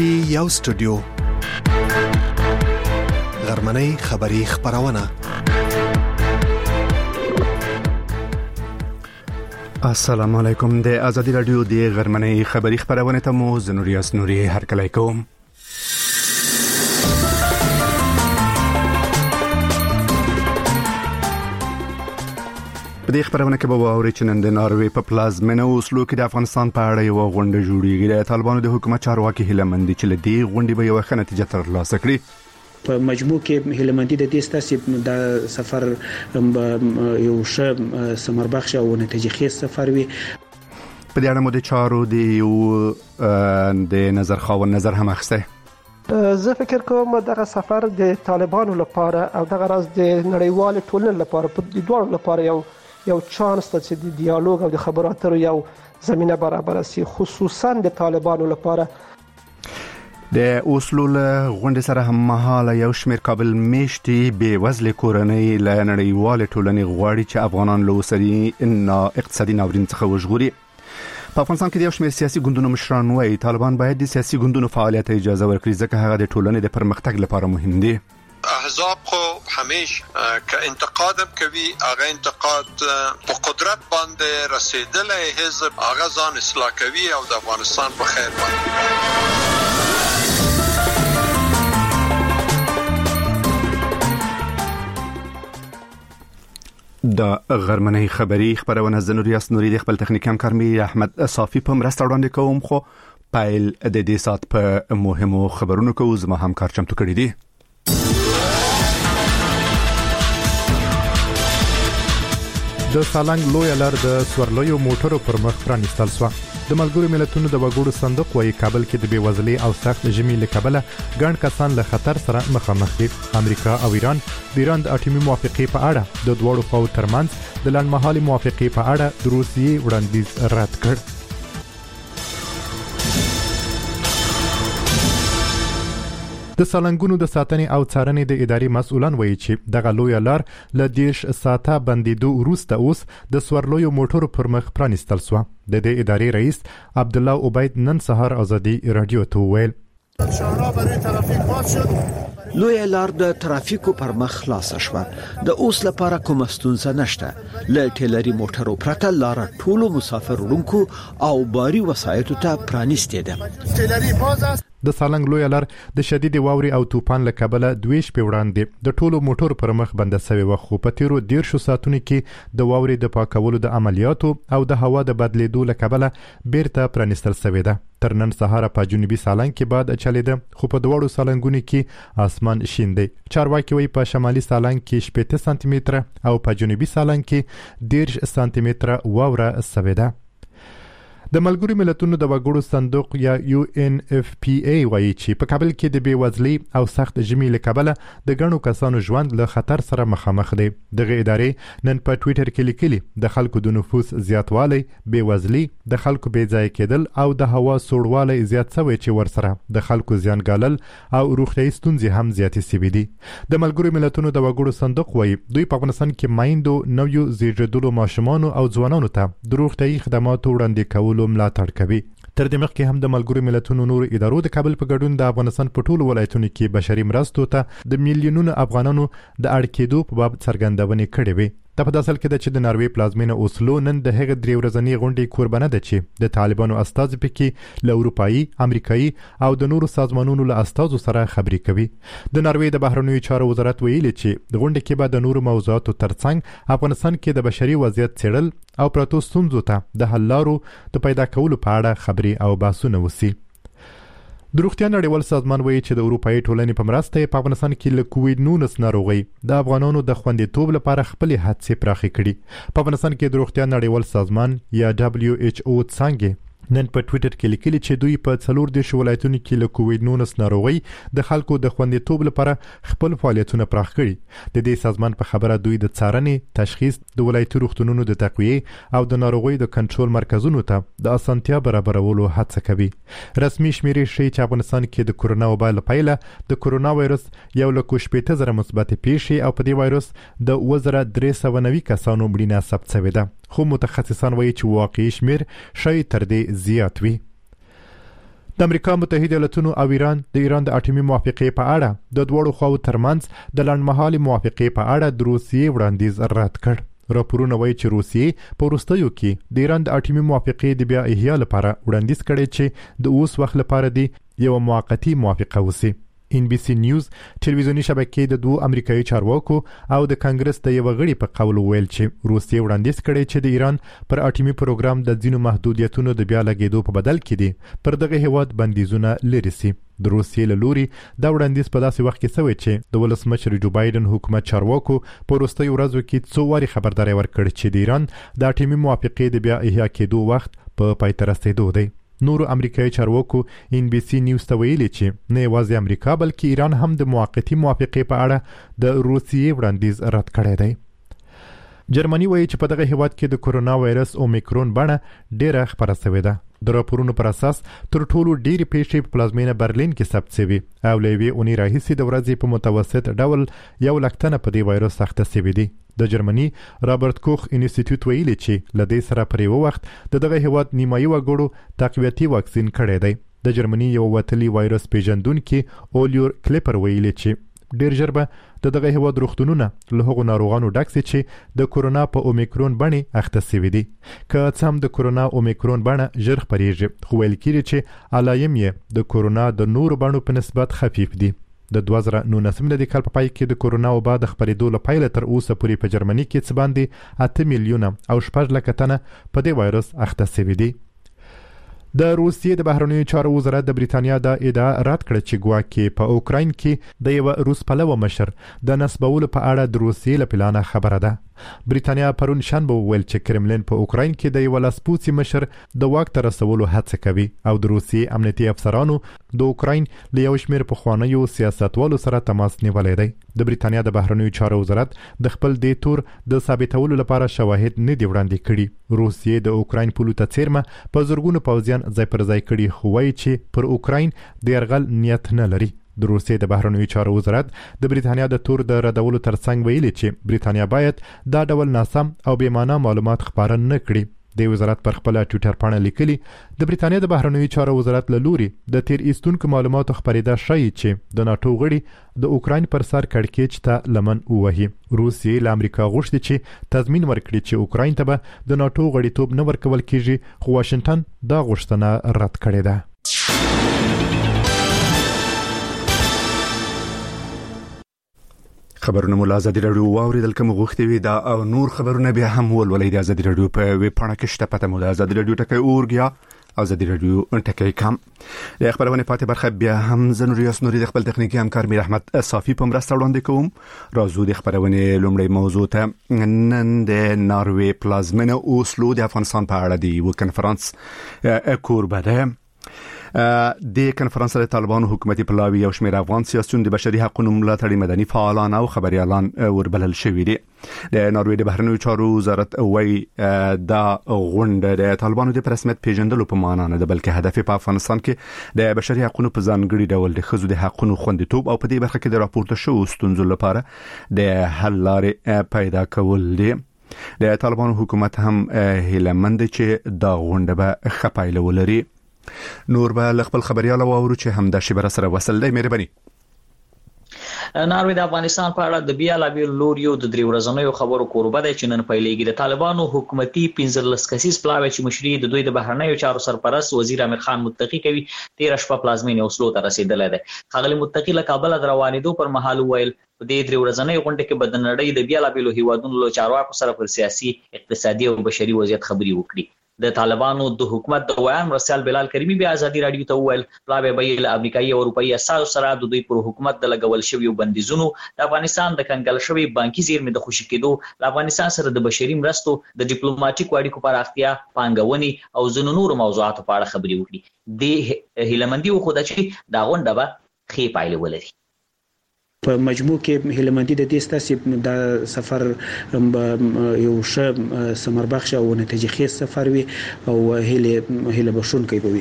پی یو سټوډیو غرمنۍ خبری خبرونه. السلام علیکم. د ازادي رادیو د غرمنۍ خبری خبرونه ته مو زنوریاس نوري هرکلی کوم. په دې خبرونه کې به واوري چې نن د ناروې په پلازمینه اوسلو کې د افغانستان په اړه یو غونډه جوړیږي. د طالبانو د حکومت چارواکي هیله مند دي چې له دې غونډې به یو ښه نتیجه ترلاسه کړي. په مجموع کې هیله مندي د دې ستاسو د سفر یو ښه ثمربخش او نتیجهخیز سفر وي. په دې اړه مو د چارو د نظر خاون نظر هم اخسته. زه فکر کوم دغه سفر د طالبانو لپاره او دغه راز د نړیوال ټولنې لپاره په دوه لپاره یو چانس ته چې د ډیالوګ او د خبرو اترو یو زمينه برابر شي، خصوصا د طالبانو لپاره. د اوسلو له غونډې سره هم مهاله یو شمېر کابل میشتي بې وزله کورنۍ له نړیوال ټولنې غواړي چې افغانان له اوسري اقتصادي ناورین څخه وژغوري. په افغانستان کې د یو شمېر سیاسي ګوندونو مشران وايي طالبان باید د سیاسي ګوندونو فعالیت اجازه ورکړي ځکه هغه د ټولنې د پرمختګ لپاره مهم دي. احزاب خو همیشه که انتقاد کوي هغه انتقاد په قدرت باندې رسیدلې حزب هغه ځان اصلاح کوي او د افغانستان په خیر باندې. د غرمنۍ خبری خبرونه زنوریاس نوري د خپل تخنیک همکار می احمد صافي په مرسته وړاندې کوم. خو پایل د دې سات په مهمو خبرونو کې زما همکار چمتو کړی دی. د سالنګ لوی لار د سورلویو موټرو پر مخ پرانیستل شو. د ملګرو ملتونو د وګړو صندوق وايي کابل کې د بیوزلۍ او سخت ژمي له کبله ګڼ کسان له خطر سره مخامخ دي. امریکا او ایران د اټومي موافقې په اړه د دوړو خواو ترمنځ د لنډمهالي موافقې په اړه د روسیې وړاندیز رد کړ. د سالنګونو د ساتنې او څارنې د ادارې مسؤلان وایي چې دغه لوی لار له 10 ساعته بندیدو وروسته اوس د سورلویو موټرو پر مخ پرانیستل شو. د دې ادارې رئیس عبد الله عبید نن سهار ازادي رادیو ته ویل لوی لار د ترافیکو پر مخ خلاص شوه. د اوس لپاره کوم ستونزه نشته. ل ټیلری موټرو پرته لار ټولو مسافر وړونکو او باري وسایطو ته پرانیستې ده. د سالنګ لوی لار د شدید واوري او طوفان له کبله 2 شپې وړاندې د ټولو موټرو پر مخ بنده شوی و. خو په تیرو 10 ساعتونو کې د واوري د پاکولو د عملیاتو او د هوا د بدلیدو له کبله بیرته پرانیستل شوی ده. تر نن سهار په جنوبي سالنګ کې باد چلیده خو په دوړو سالنګونو کې اسمان شین دی. چارواکي وایي په شمالي سالنګ کې 18 سانتي متره او په جنوبي سالنګ کې 10 سانتي متره واوره شوی ده. د ملګرو ملتونو د وګړو صندوق یا UNFPA وایي چې په کابل کې د بیوزلۍ او سخت ژمي له کبله د ګڼو کسانو ژوند له خطر سره مخامخ دی. دغه ادارې نن په ټوئیټر کې لیکلي د خلکو د نفوس زیاتوالی، بیوزلۍ، د خلکو بې ځای کېدل او د هوا سوړوالی زیات شوی چې ورسره د خلکو زیانګالل او روغتیايي ستونزې هم زیاتې شوې دي. د ملګرو ملتونو د وګړو صندوق وایي دوی په افغانستان کې مایندو نویو زیږیدلو ماشومانو او ځوانانو ته د روغتیايي خدماتو وړاندې کولو ملاتړ کوي. تر دې مخکې هم د ملګرو ملتونو نور ادارو د کابل په ګډون د افغانستان په ټولو ولایتونو کې بشري مرستو ته د میلیونونو افغانانو د اړ کېدو په باب څرګندونې کړې وي. د په داسل کې د چې د ناروې پلازمینه اوسلو نن د هغه 3 ورځنی غونډې قربانه ده چې د طالبانو استازي پکې له اروپایي، امریکایي او د نورو سازمانونو له استازو سره خبرې کوي. د ناروې د بهرنیو چارو وزارت ویلي چې د غونډې کې به د نورو موضوعاتو ترڅنګ افغانستان کې د بشري وضعیت څېړل او پراتو ستونزو ته د حل لارو د پیدا کولو په اړه خبرې او بحثونه وشي. د روغتیا نړیوال سازمان وایي چې د اروپאי ټولنې په مرسته په افغانستان کې له کووډ-19 ناروغي د افغانانو د خوندیتوب لپاره خپل هڅې پراخې کړي. په افغانستان کې د روغتیا نړیوال سازمان یا WHO څنګه نن په ټوئیټر کې لیکلي چې دوی په 14 ولایتونو کې له کووډ-19 ناروغي د خلکو د خوندیتوب لپاره خپل فعالیتونه پراخ کړي. د دې سازمان په خبره دوی د څارنې، تشخیص، د ولایتي روغتونونو د تقویه او د ناروغي د کنټرول مرکزونو ته د اسانتیا برابرولو هڅه کوي. رسمي شمیرې ښیي چې افغانستان کې د کورونا وبا له پیله د کورونا وایرس 1,80,000 مثبت پیښې او په دې وایرس د 2390 کسانو مړینه ثبت شوې ده. خو متخصصان وایي چې واقعي شمیر شاید تر دې زیات وي. د امریکا متحده ایالاتونو او ایران د اټومي موافقې په اړه د دوړو خواو ترمنځ د لنډمهالي موافقې په اړه د روسیې وړاندیز رد کړ. راپورونه وایي چې روسیې په وروستیو کې د ایران د اټومي موافقې د بیا احیا لپاره وړاندیز کړی چې د اوس وخت لپاره دی یو موقتی موافقه وسی. NBC نیوز ټلویزیونی شبکې د دوه امریکایي چارواکو او د کانګرس د یو غړي په قول ویل چې روسیې وړاندیز کړی چې د ایران پر اټومي پروګرام د ځینو محدودیتونو د بیا لګیدو په بدل کې دي پر دغه هیواد بندیزونه لري سي. د روسیې له لوري دا وړاندیز په داسې وخت کې شوی چې د ولسمشر جو بایدن حکومت چارواکو په وروستیو ورځو کې څو واري خبرداري ورکړې چې د ایران د اټومي موافقې د بیا احیا کېدو وخت په پای ته رسیدو دی. نورو امریکایي چارواکو NBC نیوز ته ویلي چې نه یوازې امریکا بلکې ایران هم د موقتی موافقې په اړه د روسیې وړاندیز رد کړی دی. جرمني وایي چې په دغه هیواد کې د کورونا وایرس اومیکرون بڼه ډیره خپره شوې ده. د راپورونو پر اساس تر ټولو ډېری پیښې په پلازمینه برلین کې ثبت شوې او له یوې اونۍ راهیسې د ورځې په متوسط ډول 100,000 په دې وایرس اخته شوي دي. د جرمني رابرټ کوخ انسټیټیوټ ویلي چې له دې سره پر یو وخت دغه هیواد نیمایي وګړو تقویتي واکسین کړی دی. د جرمني یو وتلی وایرس پیژندونکي اولیور کلیپر ویلي چې ډیر ژر به دغه هیواد روغتونونه له هغو ناروغانو ډک شي چې د کورونا په اومیکرون بڼې اخته شوي دي. که څه هم د کورونا اومیکرون بڼه ژر خپریږي خو ویل کېږي چې علایم یې د کورونا د نورو بڼو په نسبت خفیف دي. د 2019 میلادي کال په پای کې د کورونا وبا د خپرېدو له پیله تر اوسه پورې په جرمني کې څه باندې 8 میلیونه او 6 لک تنه په دې وایرس اخته شوي دي. د روسیې د بهرنیو چارو وزارت د بریتانیا د ادعا رد کړه چې ګواکې په اوکراین کې د یو روس پلوه مشر د نسبولو په اړه د روسیې له پلانه خبره ده. بریتانیا پرون شنبه وویل چې کرملین په اوکراین کې د یو لاسپوڅي مشر د واک ته رسولو هڅه کوي او د روسیې امنیتي افسرانو د اوکراین له یو شمېر پخوانیو سیاستوالو سره تماس نیولی دی. د بریتانیا د بهرنیو چارو وزارت د خپل دې تور د ثابتولو لپاره شواهد نه دی وړاندې کړي. روسیې د اوکراین پولو ته څیرمه په زرګونو پوځیان ځای پر ځای کړي خو وایي چې پر اوکراین د یرغل نیت نه لري. د روسیې د بهرنیو چارو وزارت د بریتانیا د تور د ردولو ترڅنګ ویلي چې بریتانیا باید دا ډول ناسم او بې معنا معلومات خپاره نه کړي. د وزارت پر خپل ټویټر پاڼه لیکلي د بریتانیا د بهرنیو چارو وزارت له لوري د تیر ایستونکو معلوماتو خپرېدا ښیي چې د ناتو غړي د اوکراین پر سر کړکېچ ته لمن ووهي. روسیې له امریکا غوښتي چې تضمین ورکړي چې اوکراین ته به د ناتو غړیتوب نه ورکول کیږي خو واشنگټن دا غوښتنه رد کړې ده. خبرونه مو له ازادي راډیو واوریدل کوم غوښتي وي دا او نور خبرونه بیا هم ولولئ د ازادي راډیو په ویب پاڼه کې شته پته مو د ازادي راډیو ټکی اورګیا ازادي راډیو ټکی کام. د خبرونه پاتې برخه بیا هم زنور یاسنوري د خپل تخنیکی همکار میر احمد صافی په مرسته وړاندې کوم. راځو د خبرونه لومړی موضوع ته. نن د ناروې پلازمینه اوسلو د افغانستان په اړه دی و کنفرانس کوربه ده. د کنفرانس د طالبانو حکومتي پلاوی او شمیر افغان سیاسيون د بشري حقوقو ملاتړي مدني فعالان او خبريالان وربلل شوي دي. د ناروې د بهرنیو چارو وزارت وایي دا غونډه د طالبانو د رسمیت پیژندلو په معنا نه ده بلکې هدف په افغانستان کې د بشري حقوقو په ځانګړي ډول د ښځو د حقوقو خوندیتوب او په دې برخه کې د راپورته شوو ستونزو لپاره د حل لارې پیدا کول دي. د طالبانو حکومت هم هیلمند چې دا غونډه به خپایله ولري. نور به خپل خبرياله واورو چې همدا شی بر سره وصل دی. مهرباني. ناروې د افغانستان په اړه د بیا لابل لوریو د درې ورځنیو خبرو کوربه دی چې نن پیلېږي. د طالبانو حکومتي 15 کسیز پلاوی چې مشري د دوی د بهرنیو چارو سرپرست وزیر امیر خان متقی کوي 13 شپه پلازمینه اوسلو ته رسیدلی دی. خغلی متقی له کابل د روانېدو پر مهال ویل په دې درې ورځنیو غونډه کې به د نړۍ د بیا لابل هیوادونو له چارواکو سره پر سیاسي اقتصادي او بشري وضعیت خبري وکړي. د طالبانو د حکومت د ویان مرسل بلال کریمی بیا ازادي راډیو ته وویل پلاوی به له امریکایي او اروپایي اساسو سره د دوی پر حکومت د لګول شوی بندیزونو د افغانستان د کنګل شوی بانکي زیرمې د خوشی کېدو د افغانستان سره د بشري مرستو د ډیپلوماټیک اړیکو پراختیا پانګونې او ځینو نورو موضوعاتو په اړه خبري وکړي. د هیلمندي خو د چې دا غونډه به خې پایله ولري. په مجموع کې هیلمندي د دې ستاسو د سفر یو ښه ثمربخش او نتیجهخیز سفر وي او هیله بشون کوي.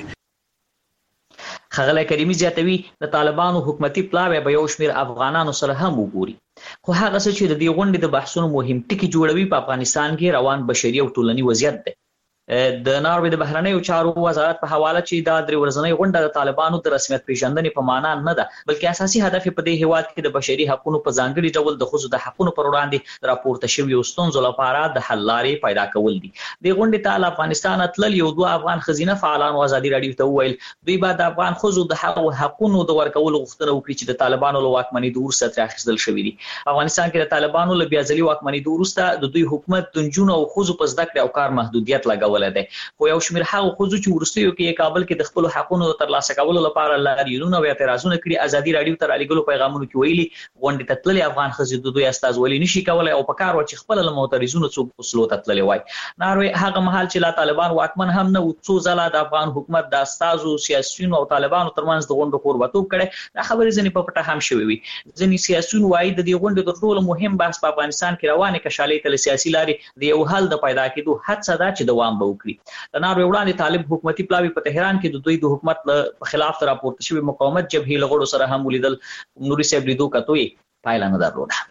خغلی کریمی زیاتوي د طالبانو حکومتي پلاوی به یو شمیر افغانانو سره هم وګوري خو هغه څه چې د دې غونډې د بحثونو مهم ټکی جوړوي په افغانستان کې روان بشري او ټولنی وضعیت دی. د ناروې د بهرنیو چارو وزارت په حواله چې دا درې ورځنۍ غونډه د طالبانو د رسمیت پیژندنې په معنا نه ده، بلکې اساسي هدف په دې هیواد کې د بشري حقوقو په ځانګړي ډول د ښځو د حقوقو پر وړاندې راپورته شویو ستونزو لپاره د حل لارې پیدا کول دي. د غونډې ته افغانستان تلل یو دوه افغان خزینه فعالانو ازادي راډیو ته وویل دوی به د افغان ښځو د حقوقو د ورکولو غوښتنه وکړي چې د طالبانو له واکمنۍ وروسته ترې اخیستل شوې دي. افغانستان کې د طالبانو له بیا ځلي واکمنۍ وروسته د دوی حکومت د نجونو او ښځو په زده کړې او کار محدودیت لګولی دی، خو یو شمېر هغو ښځو چې وروستیو کې کابل کې د خپلو حقونو د ترلاسه کولو لپاره لاریونونه او اعتراضونه کړي، ازادي راډیو ته رالیږلو پیغامونو کې ویلي غونډې ته تللې افغان ښځې د دوی استازولي نشي کولی او په کار و چې خپله له معترضینو څوک وسلو ته تللی وای. ناروې هغه مهال چې لا طالبان واکمن هم نه و څو ځله د افغان حکومت د استازو سیاسیونو او طالبانو ترمنځ د غونډو کوربتوب کړی. دا خبرې ځینې په پټه هم شوې وي. ځینې سیاسیون وایي د دې غونډې تر ټولو مهم بحث په افغانستان کې روانې کشالۍ ته له سیاسي لارې د یو حل د پیدا کېدو هڅه ده چې دوام به وکړي. د ناروې وړاندې طالب حکومتي پلاوي په تهران کې د دوی د حکومت په خلاف راپورته شوی مقاومت جبهې له غړو سره هم ولیدل. نوري صاحب لیدو کتوي پایله نه درلوده.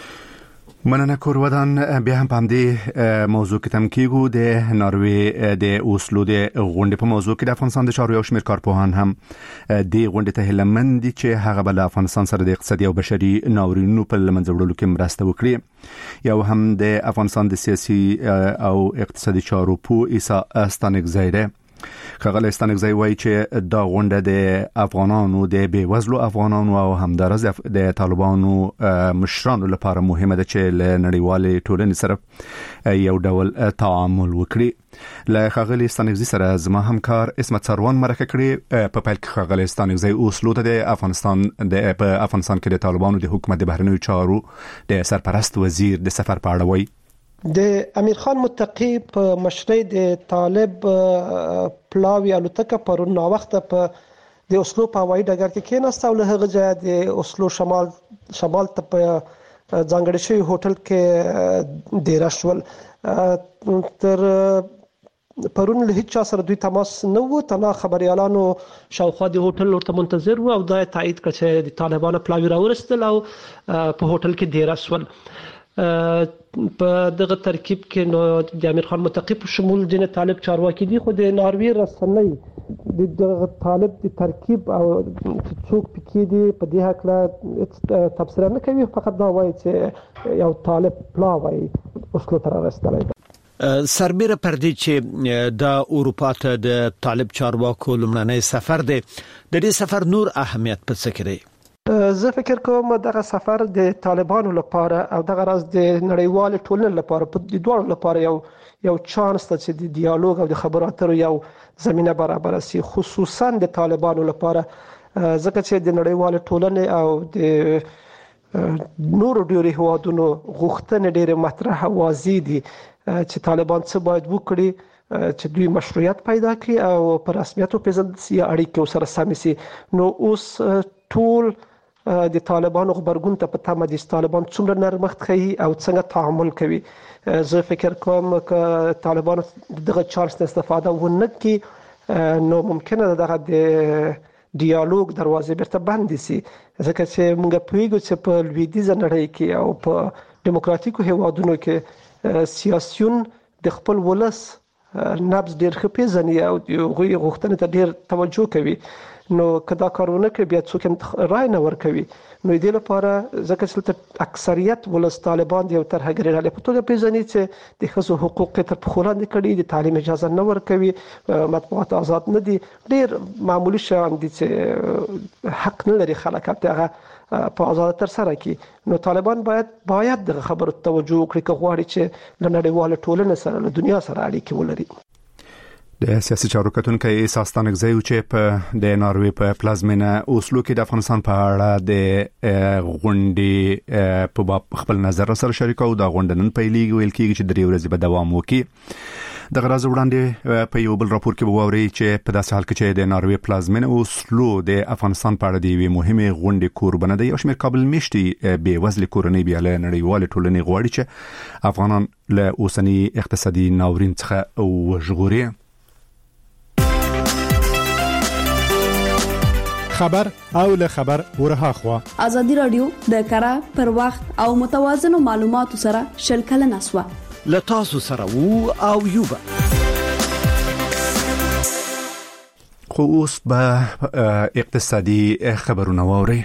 مننه کورودان. بیا هم په همدې موضوع کې تم کېږو. د ناروې د اوسلو د غونډې په موضوع کې د افغانستان د چارو یو شمېر کارپوهان هم د غونډې ته هیلهمند دي چې هغه به له افغانستان سره د اقتصادي او بشري ناورینونو په له منځه وړلو کې مرسته وکړي. یو هم د افغانستان د سیاسي او اقتصادي چارو پوه عیسی استانکزی دی. ښاغلی استانکزی وایي چې دا غونډه د افغانانو د بېوزلو افغانانو او همدارس د طالبانو مشرانو لپاره مهمه ده چې له نړیوالې ټولنې سره یو ډول تعامل وکړي. له ښاغلي استانکزی سره زما همکار اسمت سروان مرکه کړې. په پیل کې ښاغلی استانکزی اوسلو ته په افغانستان کې د طالبانو د حکومت د بهرنیو چارو د سرپرست وزیر د سفر په اړه وایي. د امیر خان متقی په مشرۍ د طالب پلاوی الوتکه پرون نا وخت په د اوسلو په هوایي ډګر کې کېناسته او له هغه ځایه د اوسلو شمال ته په ځانګړي شوي هوټل کې ډیره شول. تر پرون له هیڅ چا سره دوی تماس نه و، تنها خبريالانو شاوخوا د هوټل ورته منتظر و او دا تایید کړ چې د طالبانو پلاوی راورسېدل او په هوټل کې ډیره شول. په دغه ترکیب کې نو د امیر خان متقی په شمول د طالب چارواکي دي، خو د ناروې رسنۍ د طالب د ترکیب او څوک پکې دي په دې هکله تبصره نه کوي، فقط دا وایي چې یو طالب پلاوی اوسلو ته رسېدلی دی. سربیره پر دې چې د اروپا ته د طالب چارواکو لومړنی سفر دی، د دې سفر نور اهمیت په څه کې دی؟ زه فکر کوم دغه سفر د طالبانو لپاره او دغه راز د نړیوال ټولنې لپاره په دې دوه لپاره یو چانس ته چې د ډیالوګ او د خبرو اترو یو زمينه برابر شي، خصوصا د طالبانو لپاره، ځکه چې د نړیوال ټولنې او د نورو ډیری هوادونو غوښتنې ډېر مطرح واضح دي چې طالبان څه باید وکړي چې دوی مشروعیت پیدا کړي او په رسمیت وپېژندل شي، اړیکې ورسره سمې شي. نو اوس ټول د طالبانو خبرګون ته په تمه دي چې طالبان څومره نرمښت ښیي او څنګه تعامل کوي. زه فکر کوم چې طالبان دغه چانس استفاده ونه کړي نو ممکنه ده دغه د ډیالوګ دروازې بیرته بندې شي، ځکه چې موږ پوهیږو چې په لویدیځه نړۍ کې او په دیموکراتیکو هیوادونو کې سیاسیون د خپل ولس نبض ډېر ښه پېژني او هغوی غوښتنې ته ډېر توجه کوي. نو کدا کارونه کوي بیا څوک رای نه ورکوي. نو دې لپاره ځکه چې اکثریت ولس طالبان یو ترهګري ډلې په توګه پیژني چې د ښځو حقوق تر پښو لاندې کړي، د تعلیم اجازه نه ورکوي، مطبوعات آزاد نه دي، ډېر معمولی شیان دي چې حق نه لري خلک هغه په آزاد تر سره کړي. نو طالبان باید دغه خبرو توجه وکړي که غواړي چې له نړیوال ټولنې سره له دنیا سره اړیکې ولري. د سیاسي چارو کتونکو عیسی استانکزی چې په د ناروې په پلازمینه اوسلو کې د افغانستان په اړه د غونډې په باب خپل نظر سره شریکو. دا غونډه نن پیلېږي، ویل کېږي چې درې ورځې به دوام وکړي. د غراز وړاندې په یو بل راپور کې به واوري چې په داسې حال کې چې د ناروې پلازمینه اوسلو د افغانستان په اړه د یوې مهمې غونډې کوربنه دی، یو شمېر کابل میشتي بېوزلې کورنۍ بیا له نړیوال ټولنې غواړي چې افغانان له اوسني اقتصادي ناورین څخه وژغوري. خبر او له خبر ورها خوا ازادي رادیو د کارا پر وخت او متوازن معلوماتو سره شل کلن اسوا لتاسو سره وو او یوبا خو اوس به اقتصادي خبرونه واوري.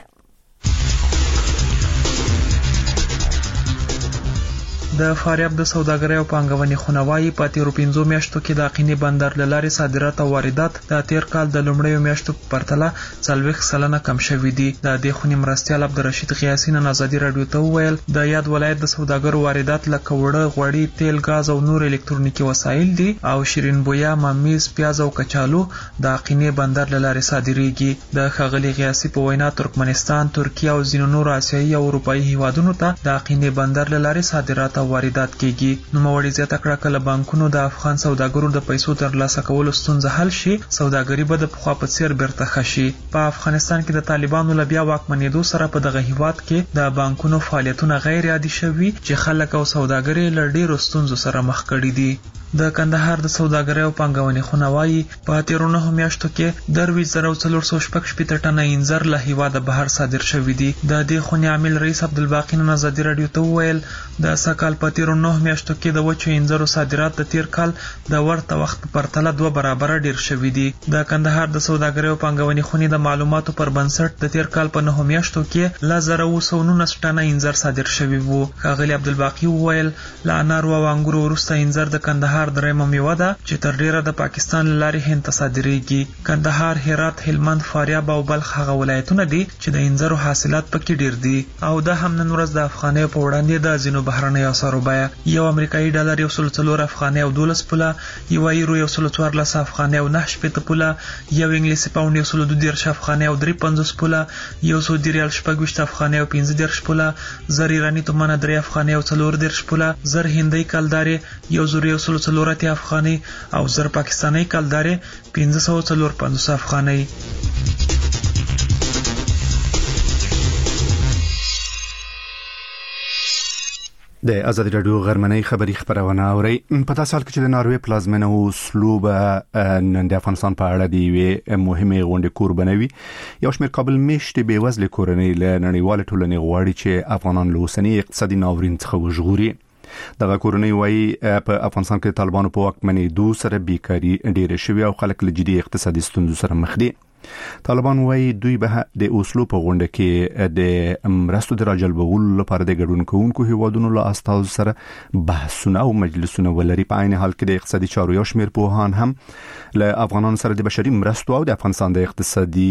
د فاریاب د سوداګرۍ او پانګونې خونوایي په تیرو 5 میاشتو کې د اقینې بندر لارې صادرات او واردات د تیر کال د لومړیو میاشتو په پرتله 40% کم شوي دي. د دې خونې مرستیال عبدالرشید غیاثي نن آزادي رادیو ته وویل د یاد ولایت د سوداګرو واردات لکه وړه، غوړي، تیل، غاز او نور الکترونیکي وسایل دي او شیرین بویا، ممیز، پیاز او کچالو د اقینې بندر لارې صادریږي. د ښاغلي غیاثي په وینا ترکمنستان، ترکیه او ځینو نورو آسیایي او اروپایي هیوادونو ته د اقینې بندر لارې صادرات واردات کیږي. نو موري زیاته کړه کله بانکونو د افغان سوداګرو د پیسو ترلاسه کولو ستونزه حل شي، سوداګري به د پخوا په څیر بیرته خشي. په افغانستان کې د طالبانو لبیا واکمنېدو سره په دغه هیواد کې د بانکونو فعالیتونه غیر عادي شوي چې خلک او سوداګري له ډیرو ستونزو سره مخ کړي دي. د کندهار د سوداګرۍ او پانګونې خونوایي په 13 میاشتو کې 24,416 ټنه انځر له هیواده بهر صادر شوي دي. د دې خونې عامل رئیس عبدالباقی نن آزادي رادیو ته وویل د سکهال په 13 میاشتو کې د وچو انځرو صادرات د تیر کال د ورته وخت په پرتله 2 برابره ډیر شوي دي. د کندهار د سوداګرۍ او پانګونې خونې د معلوماتو پر بنسټ د تیر کال په 9 میاشتو کې 1919 ټنه انځر صادر شوي وو. ښاغلي عبدالباقی وویل له انارو او انګورو وروسته انځر د کندهار درېمه میوه ده چې تر ډیره د پاکستان لارې هند ته صادریږي. کندهار، هرات، هلمند، فاریاب او بلخ هغه ولایتونه دي چې د انځرو حاصلات پکې ډیر دي. او دا هم نن ورځ د افغانۍ په وړاندې د ځینو بهرنیو اسعارو بیه یو امریکایي ډالر 104 افغانۍ او 12 پوله، یو یورو 114 افغانۍ او 9 پوله، یو انګلیسي پاوند 112 افغانۍ او 350 پوله، یو سعودي ریال 26 افغانۍ او 15 پوله، زر ایرانی تومانه 3 افغانۍ او 14 پوله، زر هندۍ کلداري 1,440 افغانۍ او زر پاکستاني کلداري 554 افغانۍ. د آزادي رادیو غرمنۍ خبری خبرونه اوري. په تاسو حال کې چې د ناروې پلازمینه او اسلوب نن د افغانستان په اړه دی وی مهمه غونډه قربانوي. یو شمېر کابل میشت به وزل کورنۍ له نړیوال ټولنې غواړي چې افغانان له اوسنی اقتصادي ناورین څخه وژغوري. دغه کورنۍ وايي په افغانستان کې طالبانو په واکمنېدو سره بیکاری ډېره شوې او خلک له جدي اقتصادي ستونزو سره مخ دي. طالبان وايي دوی به د اوسلو په غونډه کې د مرستو د راجلبولو لپاره د ګډون کوونکو هیوادونو له استازو سره بحثونه او مجلسونه ولري. په عین حال کې د اقتصادي چارو یو شمېر پوهان هم له افغانانو سره د بشري مرستو او د افغانستان د اقتصادي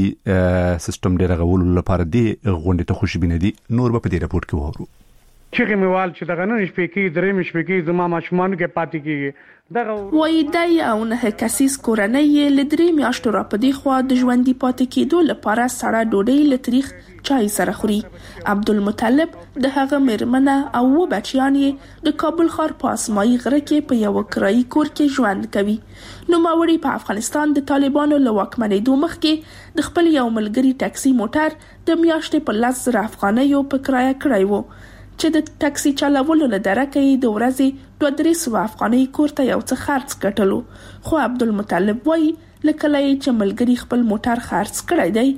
سیستم د رغولو لپاره د غونډې ته خوشبینه دي. نور په دې راپور کې وورو. چې میوال چې دغه نن شپې کې درې مشپې کې زما ماشومان کې پاتې کیږي دغه وای دای او نه کسیس کورنۍ لدري میاشتو را پدې خو د ژوندۍ پاتې کېدو لپاره سړه ډوډۍ لتریخ چای سره خوري. عبدالمطلب د هغه مرمنه او بچیان د کابل ښار په اسماعي غره کې په یو کرایي کور کې ژوند کوي. نو ماوړي په افغانستان د طالبانو له واکمنېدو مخکې د خپل یو ملګری ټاکسي موټر د میاشتې په 10,000 افغانۍ په کرایه کړی وو چې د ټاکسي چلولو له درکې د ورځې 200 افغانۍ کور ته یو څه خرڅ کټلو. خو عبدالمطلب وای لکه لای چې ملګری خپل موټر خرڅ کړی دی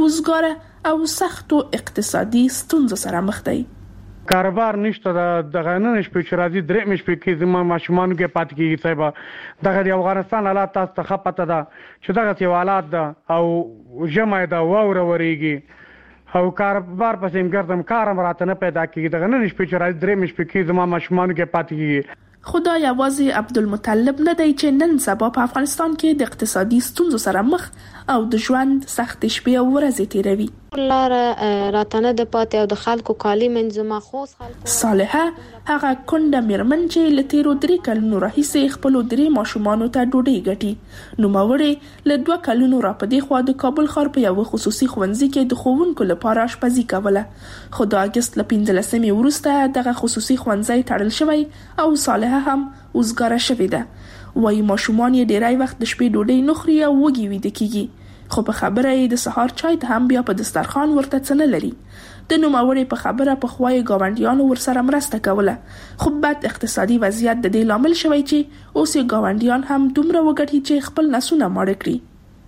وزګاره او سختو اقتصادي ستونزو سره مخ دی. کاروبار نشته دغه نن شپې چې راځي درې مشپې کې زما ماشومان کې پاتې کیږي. صاحب دغه د افغانستان حالات تاسو ته خپته ده چې دغه سی حالات ده او جمع ده واوره وریږي او کاروبار پسې ګرځم کارم راته نه پیدا کیږي. دغه نن شپې چې راځي درې مشپې کې زما ماشومان کې پاتې کیږي. خدای یوازې عبدالمطلب نه دی چې نن سبا په افغانستان کې د اقتصادي ستونزو سره مخ او د ژوند سخت شپې او ورځې تیروي. لار راتنه د پاتې او د خلکو کالی منځما خوس خلکو صالحه هغه کونډه میرمن چې لتیرو 3 کلونو راهیسې خپل 3 ماشومانو ته ډوډۍ ګټي. نو ماوړي له 2 کلونو را پدې خو د کابل ښار په یو خصوصي ښوونځي کې د ښوونکو لپاره آشپزي کوله. خو د اگست ل 15 وروسته دغه خصوصي ښوونځي تړل شوی او صالحه هم وزګاره شوې ده. وای ماشومان یې ډیری وخت د شپې ډوډۍ نخري او وږي ویده کیږي. خو په خبره یې د سهار چای ته هم بیا په دسترخوان ورته څه نه لري. د نوموړي په خبره په خوای گاونډیانو ورسره مرسته کوله. خو بد اقتصادي وضعیت د دې لامل شوی چې اوس یې گاونډیان هم دومره وګټي چې خپل نسونه ماړه کړي.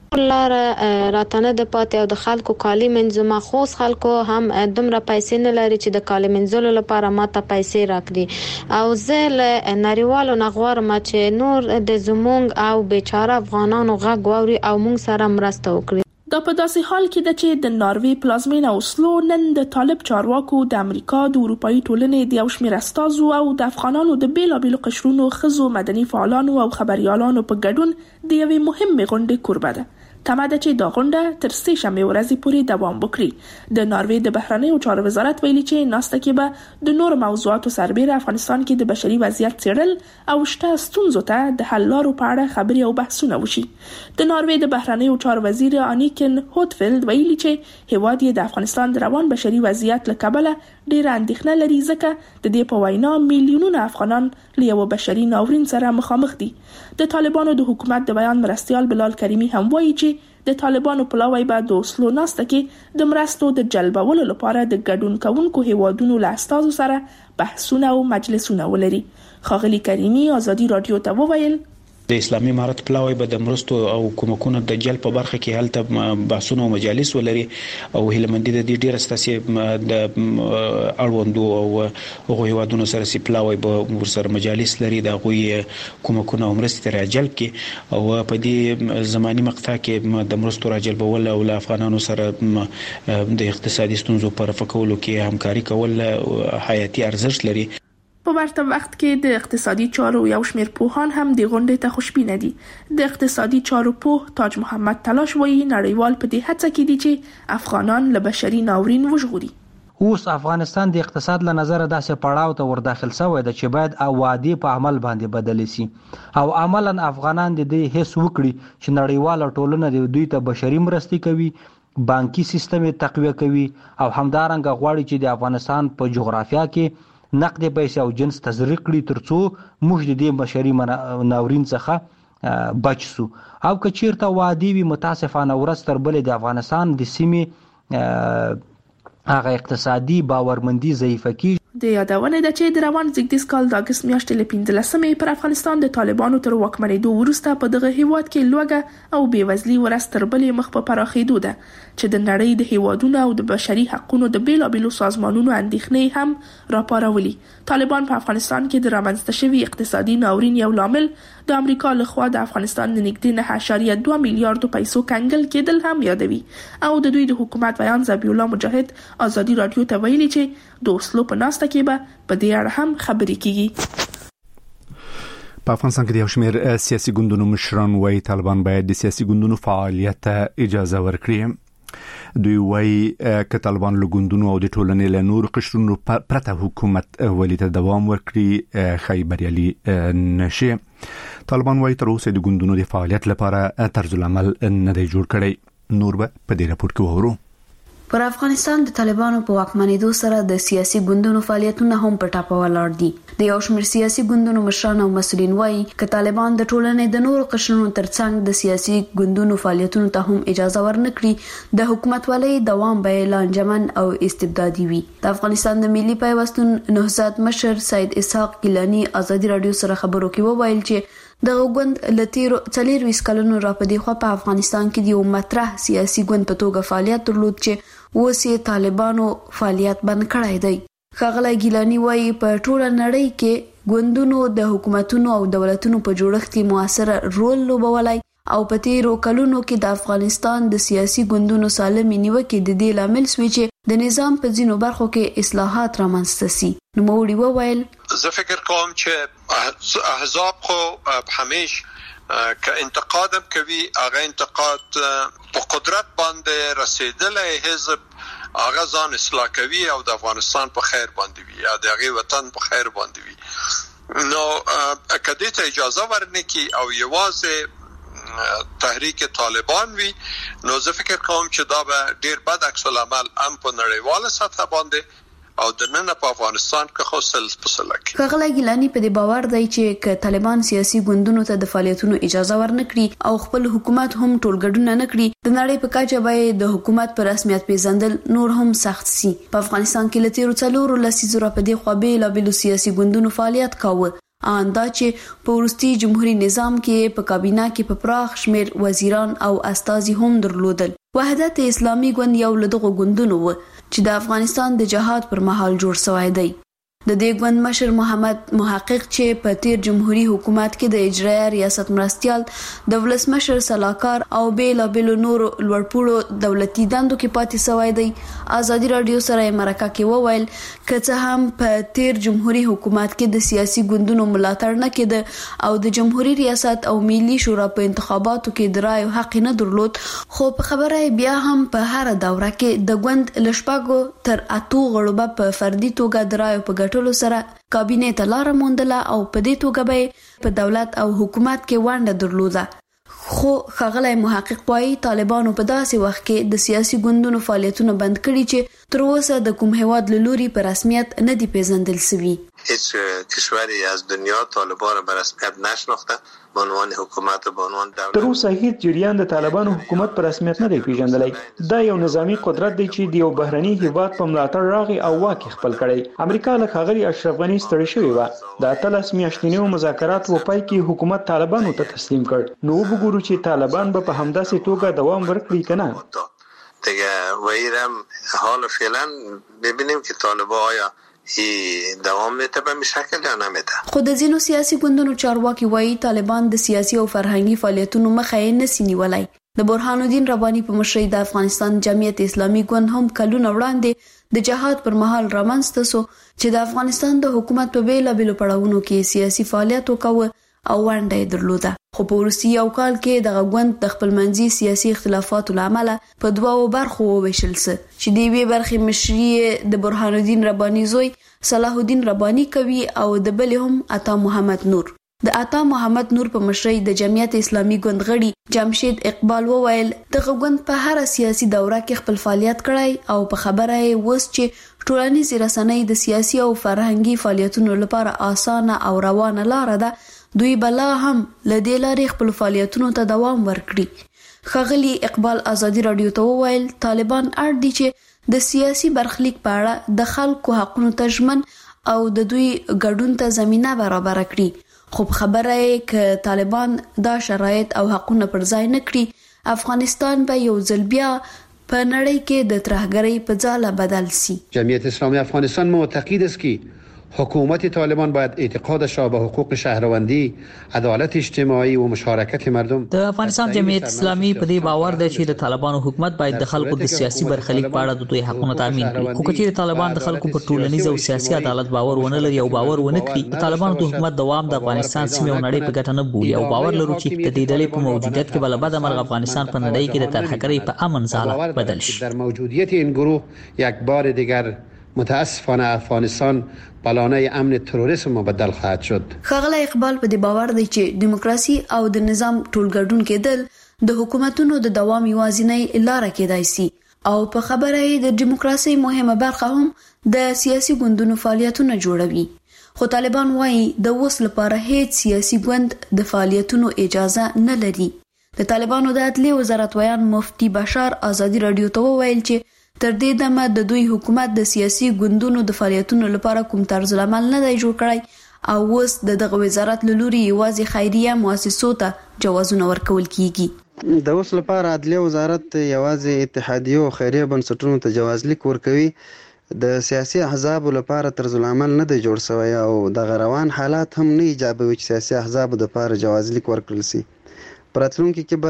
لار راتنه د پاتې او د خلکو کالي منځما خوس خلکو هم دومره پیسې نه لري چې د کالي منځلو لپاره ماته پیسې راکړي او زه له نړیوالو نغوارم چې نور د زمونږ او بیچاره افغانانو غږ واوري او موږ سره مرسته وکړي. دا په داسې حال کې ده چې د ناروی پلازمینه اوسلو نن د طالب چارواکو د امریکا د اروپאי ټولنې د یو شمېر استازو او د افغانانو د بیلابېلو قشرونو ښځو مدني فعالانو او خبريالانو په ګډون د یوې مهمې غونډې کوربه ده. تمه ده چې دا غونډه تر 3 شنبې ورځې پورې دوام وکړي. د ناروی د بهرنیو چارو وزارت ویلي چې ناسته کې به د نور موضوعاتو سربېره افغانستان کې د بشري وضعیت څېړل او شته ستونزو ته د حل لارو په اړه خبرې او بحثونه وشي. د ناروی د بهرنیو چارو وزیر انیکن هوتفیلد ویلي چې هیواد یې د افغانستان د روان بشري وضعیت له کبله ډېر اندېښنه لري ځکه د دې په وینا میلیونونه افغانان له یو بشري ناورین سره مخامخ دي. د طالبانو د حکومت د بیان مرستیال بلال کریمی هم وایي چې د طالبانو پلاوی به د اوسلو ناسته کې د مرستو د جلبولو لپاره د ګډون کوونکو هیوادونو له استازو سره بحثونه او مجلسونه ولري. ښاغلي کریمی آزادي رادیو ته وویل د اسلامي امارت پلاوی به د مرستو او کومکونو د جلب په برخه کې هلته بحثونه او مجالس ولري او هیلمندي د دې ډیره ستاسي د اړوندو او هغه هیوادونو سره سي پلاوی به ورسره مجالس لري د غوي کومکونو او مرستې تر جلب کې او په دې زماني مقطع کې د مرستو را جلبول او افغانانو سره د اقتصادي ستونزو پر فکولو کې همکاري کول حیاتي ارزښت لري. په ورته وخت کې د اقتصادي چارو یو شمېر پوهان هم د غونډې ته خوشبینه دي. د اقتصادي چارو پوه تاج محمد تلاش وایي نړیوال په دې هڅه کې دي چې افغانان له بشري ناورین وژغوري. اوس افغانستان د اقتصاد له نظر داسې پړاو ته ور داخل شوی دی چې باید وعده په عمل باندې بدل شي او عملاً افغانان د دې هیڅ وکړي چې نړیواله ټولنه دوی ته بشري مرستې کوي، بانکي سیستم تقویه کوي او همدارنګه غواړي چې د افغانستان په جغرافیه کې نقد پیسې او جنس تزریق کړي ترڅو موږ د دې بشري ناورین څخه بچ سو. او که چیرته وادي وي متاسفانه ورځ تر بلې د افغانستان د سیمې هغه اقتصادي باورمندي ضعیفه کیږي. د یادونه ده چې د روان زیږدیز کال د اگست میاشتې له 15مې پر افغانستان د طالبانو تر واکمنېدو وروسته په دغه هیواد کې لوږه او بېوزلي ورځ تر بلې مخ په پراخېدو ده چې د نړۍ د هیوادونو او د بشري حقوقو د بیلابېلو سازمانونو اندېښنې هم راپارولي. طالبان په افغانستان کې د رامنځته شوي اقتصادي ناورین یو لامل د امریکا لخوا د افغانستان د نږدې 9.2 میلیارډ پیسو کنګل کېدل هم یادوي او د دوی د حکومت بیان ذبیح الله مجاهد آزادي رادیو ته ویلي چې د اوسلو په ناسته کې به په دې اړه هم خبرې کیږي. په افغانستان کې د یو شمېر سیاسي ګوندونو مشران وايي طالبان باید د سیاسي ګوندونو فعالیت ته اجازه ورکړي. دوی وايي چې طالبان له ګوندونو او د ټولنې له نور قشرونو پرته حکومت ولې ته دوام ورکړي خی بریالي نشي. طالبان وايي تر اوسه د ګوندونو د فعالیت لپاره طرز العمل نه دی جوړ کړی. نور به په دې راپور کې وورو. پر افغانستان د طالبانو په واکمنېدو سره د سیاسي ګوندونو فعالیتونه هم په ټاپه ولاړ دي. د یو شمېر سیاسي ګوندونو مشران او مسؤلین وایي چې طالبان د ټولنې د نورو قشرونو ترڅنګ د سیاسي ګوندونو فعالیتونو ته هم اجازه ورنکړي د حکومت ولې دوام به لانجمن او استبدادي وي. د افغانستان د ملي پیوستون نهضت مشر سید اسحاق گیلانی آزادي رادیو سره خبرو کې وویل چې د غوند لتیرو 40 کلونو را پدې خو په افغانستان کې د یو مطرح سیاسي ګوند په توګه فعالیت درلود چې اوسې طالبانو فعالیت بند کړی دی. ښاغلی گیلانی وایي په ټوله نړۍ کې ګوندونو د حکومتونو او دولتونو په جوړښت کې موثر رول لوبولی او په تیرو کلونو کې د افغانستان د سیاسي ګوندونو سالمې نیوکې د دې لامل شوې چې د نظام په ځینو برخو کې اصلاحات رامنځته سي. نوموړي وویل زه فکر کوم چې احزاب خو همیشه که انتقادم کوي هغه انتقاد په قدرت باندې رسیدلې حزب هغه ځان اصلاح کوي او د افغانستان په خیر باندې وي یا د هغه وطن په خیر باندې وي. نو کدی ته اجازه ورنکي او یوازې تحریک طالبان وي نو زه فکر کوم چې دا به ډیر بد عکس العمل هم په نړیواله سطح باندې او د نن په افغانستان کې خو سلسله کې. ښاغلی گیلانی په دې باور دی چې ک طالبان سیاسي ګوندونو ته د فعالیتونو اجازه ورنکړي او خپل حکومت هم ټولګډونه نکړي د نړۍ په کچه به د حکومت پر رسمیت پیژندل نور هم سخت سي. په افغانستان کې لتیرو 4 لسیزو را پدې خو به لا بل سیاسي ګوندونو فعالیت کاوه آندا چې په وروستي جمهوریت نظام کې په کابینه کې په پراخ شمیر وزیران او استازي هم درلودل. وحدت اسلامي ګوند یو له دغو ګوندونو و چې د افغانستان د جهاد پر مهال جوړ شوی دی. د دې ګوند مشر محمد محقق چې په تیر جمهوریت حکومت کې د اجرایه ریاست مرستیال د ولسمشر صلاحکار او بیلابل نور لوړپوړو دولتي دندو کې پاتې شوی دی. ازادي رادیو سره مرکه کې وویل چې هم په تیر جمهوریت حکومت کې د سیاسي ګوندونو ملاتړ نه کېده او د جمهوریت ریاست او ملي شورا په انتخاباتو کې د رایو حق نه درلود، خو په خبره بیا هم په هر دوره کې د ګوند لشپاګو تر اتو غړو په فردي توګه د رایو په سره کابینه ته لار موندله او په دې توګه به په دولت او حکومت کې ونډه درلوده. خو ښاغلی محقق وايي طالبانو په داسې وخت کې د سیاسي ګوندونو فعالیتونه بند کړي چې تر اوسه د کوم هیواد له لوري په رسمیت نه دی پیژندل شوی. هیڅ کشوری از دنیا طالبان به رسمیت نشناخته به عنوان حکومت و به عنوان دولت. تر اوسه هیڅ جریان د طالبانو حکومت په رسمیت نه دی پیژندلی. دا یو نظامی قدرت دی چې د یو بهرني هیواد په ملاتړ راغی او واک خپل کړی. امریکا له ښاغلي اشرف غني ستړي شوې وه. د 13 میاشتنیو مذاکراتو په پای کې حکومت طالبانو ته تسلیم کړ. نو وګورو چې طالبان به په همداسې توګه دوام ورکړي که نه. دیگه ویرم حال فعلا ببینیم که طالبان آیا دوام میته به شکل یا نمیته. خو د ځینو سیاسي ګوندونو چارواکي وایي طالبان د سیاسي او فرهنګي فعالیتونو مخه یې نشي نیولای. د برهان الدین رباني په مشرۍ د افغانستان جمعیت اسلامي ګوند هم کلونه وړاندې د جهاد پر مهال رامنځته سو چې د افغانستان د حکومت په بیلابلو پړاوونو کې سیاسي فعالیت وکاوه او ونډه یې درلوده. خو په وروستي یو کال کې دغه ګوند د خپلمنځي سیاسي اختلافاتو له امله په دوو برخو وویشل سو چې د یوې برخې مشري د برهان الدین رباني زوی صلاح الدین رباني کوي او د بلې هم عطا محمد نور. د عطا محمد نور په مشرۍ د جمعیت اسلامي ګوند غړي جمشید اقبال وویل دغه ګوند په هر سیاسي دوره کې خپل فعالیت کړی او په خبره یې وس چې ټولنیز رسنۍ د سیاسي او فرهنګي فعالیتونو لپاره اسانه او روانه لار ده. دوی بلا هم لدې لارې خپل فعالیتونو ته دوام ورکړي. ښاغلي اقبال ازادي رادیو ته وویل طالبان اړ دي چې د سیاسي برخلیک په اړه د خلکو حقونو ته ژمن او د دوی ګډون ته زمينه برابر کړي. خو خبره یې ک طالبان دا شرایط او حقونه پر ځای نه کړي افغانستان به یو ځل بیا په نړۍ کې د ترهګرۍ په ځاله بدل شي. جمعیت اسلامی افغانستان معتقد است که حکومت طالبان باید اعتقادش را به حقوق شهروندی، عدالت اجتماعی و مشارکت مردم. د افغانستان جمعیت اسلامي په دې باور دی چې د طالبانو حکومت باید د خلکو د سیاسي برخلیک په اړه د دوی حقوقو تضمین کړي. خو کچېرې طالبان د خلکو په ټولنیز او سیاسي عدالت باور ونه لري او باور ونه کړي، د طالبانو د حکومت دوام د افغانستان سیمې او نړۍ په ګټه نه بولي او باور لرو چې د دې ډلې په موجودیت کې بل بد مرغ افغانستان په نړۍ کې د ترهګرۍ په امن ځاله بدل شي. در موجودیت این گروه یک بار دیگر متاسفانه افغانستان بالانه امن تروریسم مبدل خواهد شد. ښاغلی اقبال په دې باور دی چې دیموکراسي او د نظام ټولګډون کېدل د حکومتونو د دوام یوازینۍ لاره کېدای شي او په خبره یې د دیموکراسي مهمه برخه هم د سیاسي ګوندونو فعالیتونه جوړوي. خو طالبان وایي د اوس لپاره هیڅ سیاسي ګوند د فعالیتونو اجازه نه لري. د طالبانو د عدلیې وزارت ویان مفتی بشار ازادي رادیو ته وویل چې تر دې دمه د دوی حکومت د سیاسي ګوندونو د فعالیتونو لپاره کوم طرز العمل نه دی جوړ کړی او اوس دغه وزارت له لوري یوازې خیریه مؤسسو ته جوازونه ورکول کیږي. د اوس لپاره عدلیه وزارت یوازې اتحادیو او خیریه بنسټونو ته جوازلیک ورکوي. د سیاسي احزاب لپاره طرز العمل نه دی جوړ شوی او د روان حالات هم نه ایجابوي چې سیاسي احزاب د لپاره جوازلیک ورکړل شي. پراتلونکي کې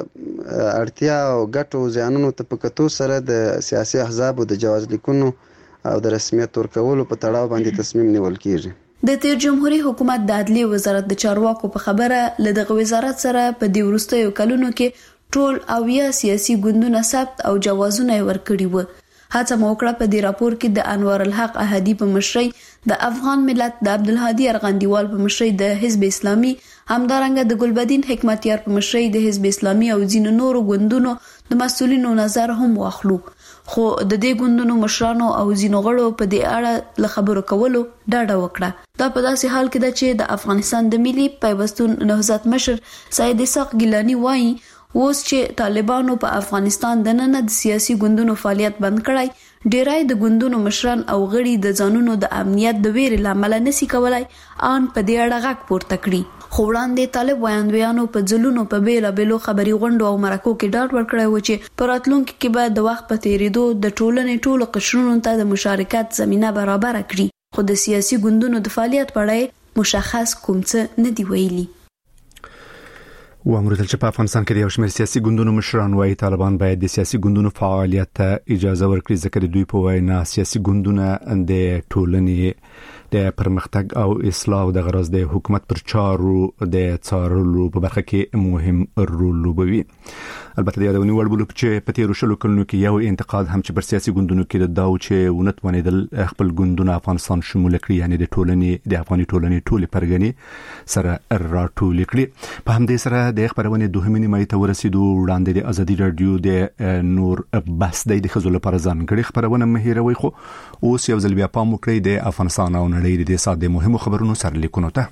به اړتیا او ګټو زیانونو ته په کتو سره د سیاسي احزابو د جواز لیکونو او د رسمیت ورکولو په تړاو باندې تصمیم نیول کیږي. د تیر جمهوریت حکومت د عدلیې وزارت د چارواکو په خبره له دغه وزارت سره په دې وروستیو کلونو کې ټول اویا سیاسي ګوندونه ثبت او جوازونه ورکړي وو. هڅه موکړه په دې راپور کې د انوار الحق احدی په مشرۍ د افغان ملت د عبدالهادي ارغندیوال په مشرۍ د حزب اسلامي همدارنګه د ګلبدین حکمتیار په مشرۍ د حزب اسلامي او ځینو نورو ګوندونو د مسؤلینو نظر هم واخلو. خو د دې ګوندونو مشرانو او ځینو غړو په دې اړه له خبرو کولو ډاډه وکړه. دا په داسې حال کې ده چې د افغانستان د ملي پیوستون نهضت مشر سید اسحاق ګیلانی وایي اوس چې طالبانو په افغانستان د نن د سیاسي ګوندونو فعالیت بند کړای ډیرای د ګوندونو مشران او غړي د ځانونو د امنیت د ویرې لامل نسی کولای ان په دې اړه غږ پورته کړي. خو وړاندې طالب وایندویانو په ځلونو په بیلابېلو خبري غونډو او مرکو کې ډاډ ورکړی و چې په راتلونکي کې به د وخت په تیریدو د ټولنې ټولو قشرونو ته د مشارکت زمينه برابر کړي. خو د سیاسي ګوندونو د فعالیت په اړه مشخص کوم څه نه دی ویلي. وامرتل چې په افغانستان کې د یو شمېر سیاسي ګوندونو مشران وايي طالبان باید د سیاسي ګوندونو فعالیت ته اجازه ورکړي ځکه دوی په وینا سیاسي ګوندونه د ټولنې د پرمختګ او اصلاح د غرض د حکومت پر چارو د څارلو په برخه کې مهم رول لوبوي. البته د یادونې وړ بلوب چې په تیرو شلو کلونو کې یو انتقاد هم چې پر سیاسي ګوندونو کې د داو چې ونتوانیدل خپل ګوندونه افغانستان شمول کړي، یعنی د ټولنې د افغاني ټولنې ټولې پرګنې سره راټول کړي. په همدې سره د خبرونه دوهمه نیمه ته ورسېدو وړاندې د ازادي رادیو د نور بس د خزو لپاره ځانګړي خبرونه مهیروي. خو اوس یو ځل بیا پام وکړئ د افغانستان او نړۍ د ساده مهمو خبرونو سرلیکونو ته.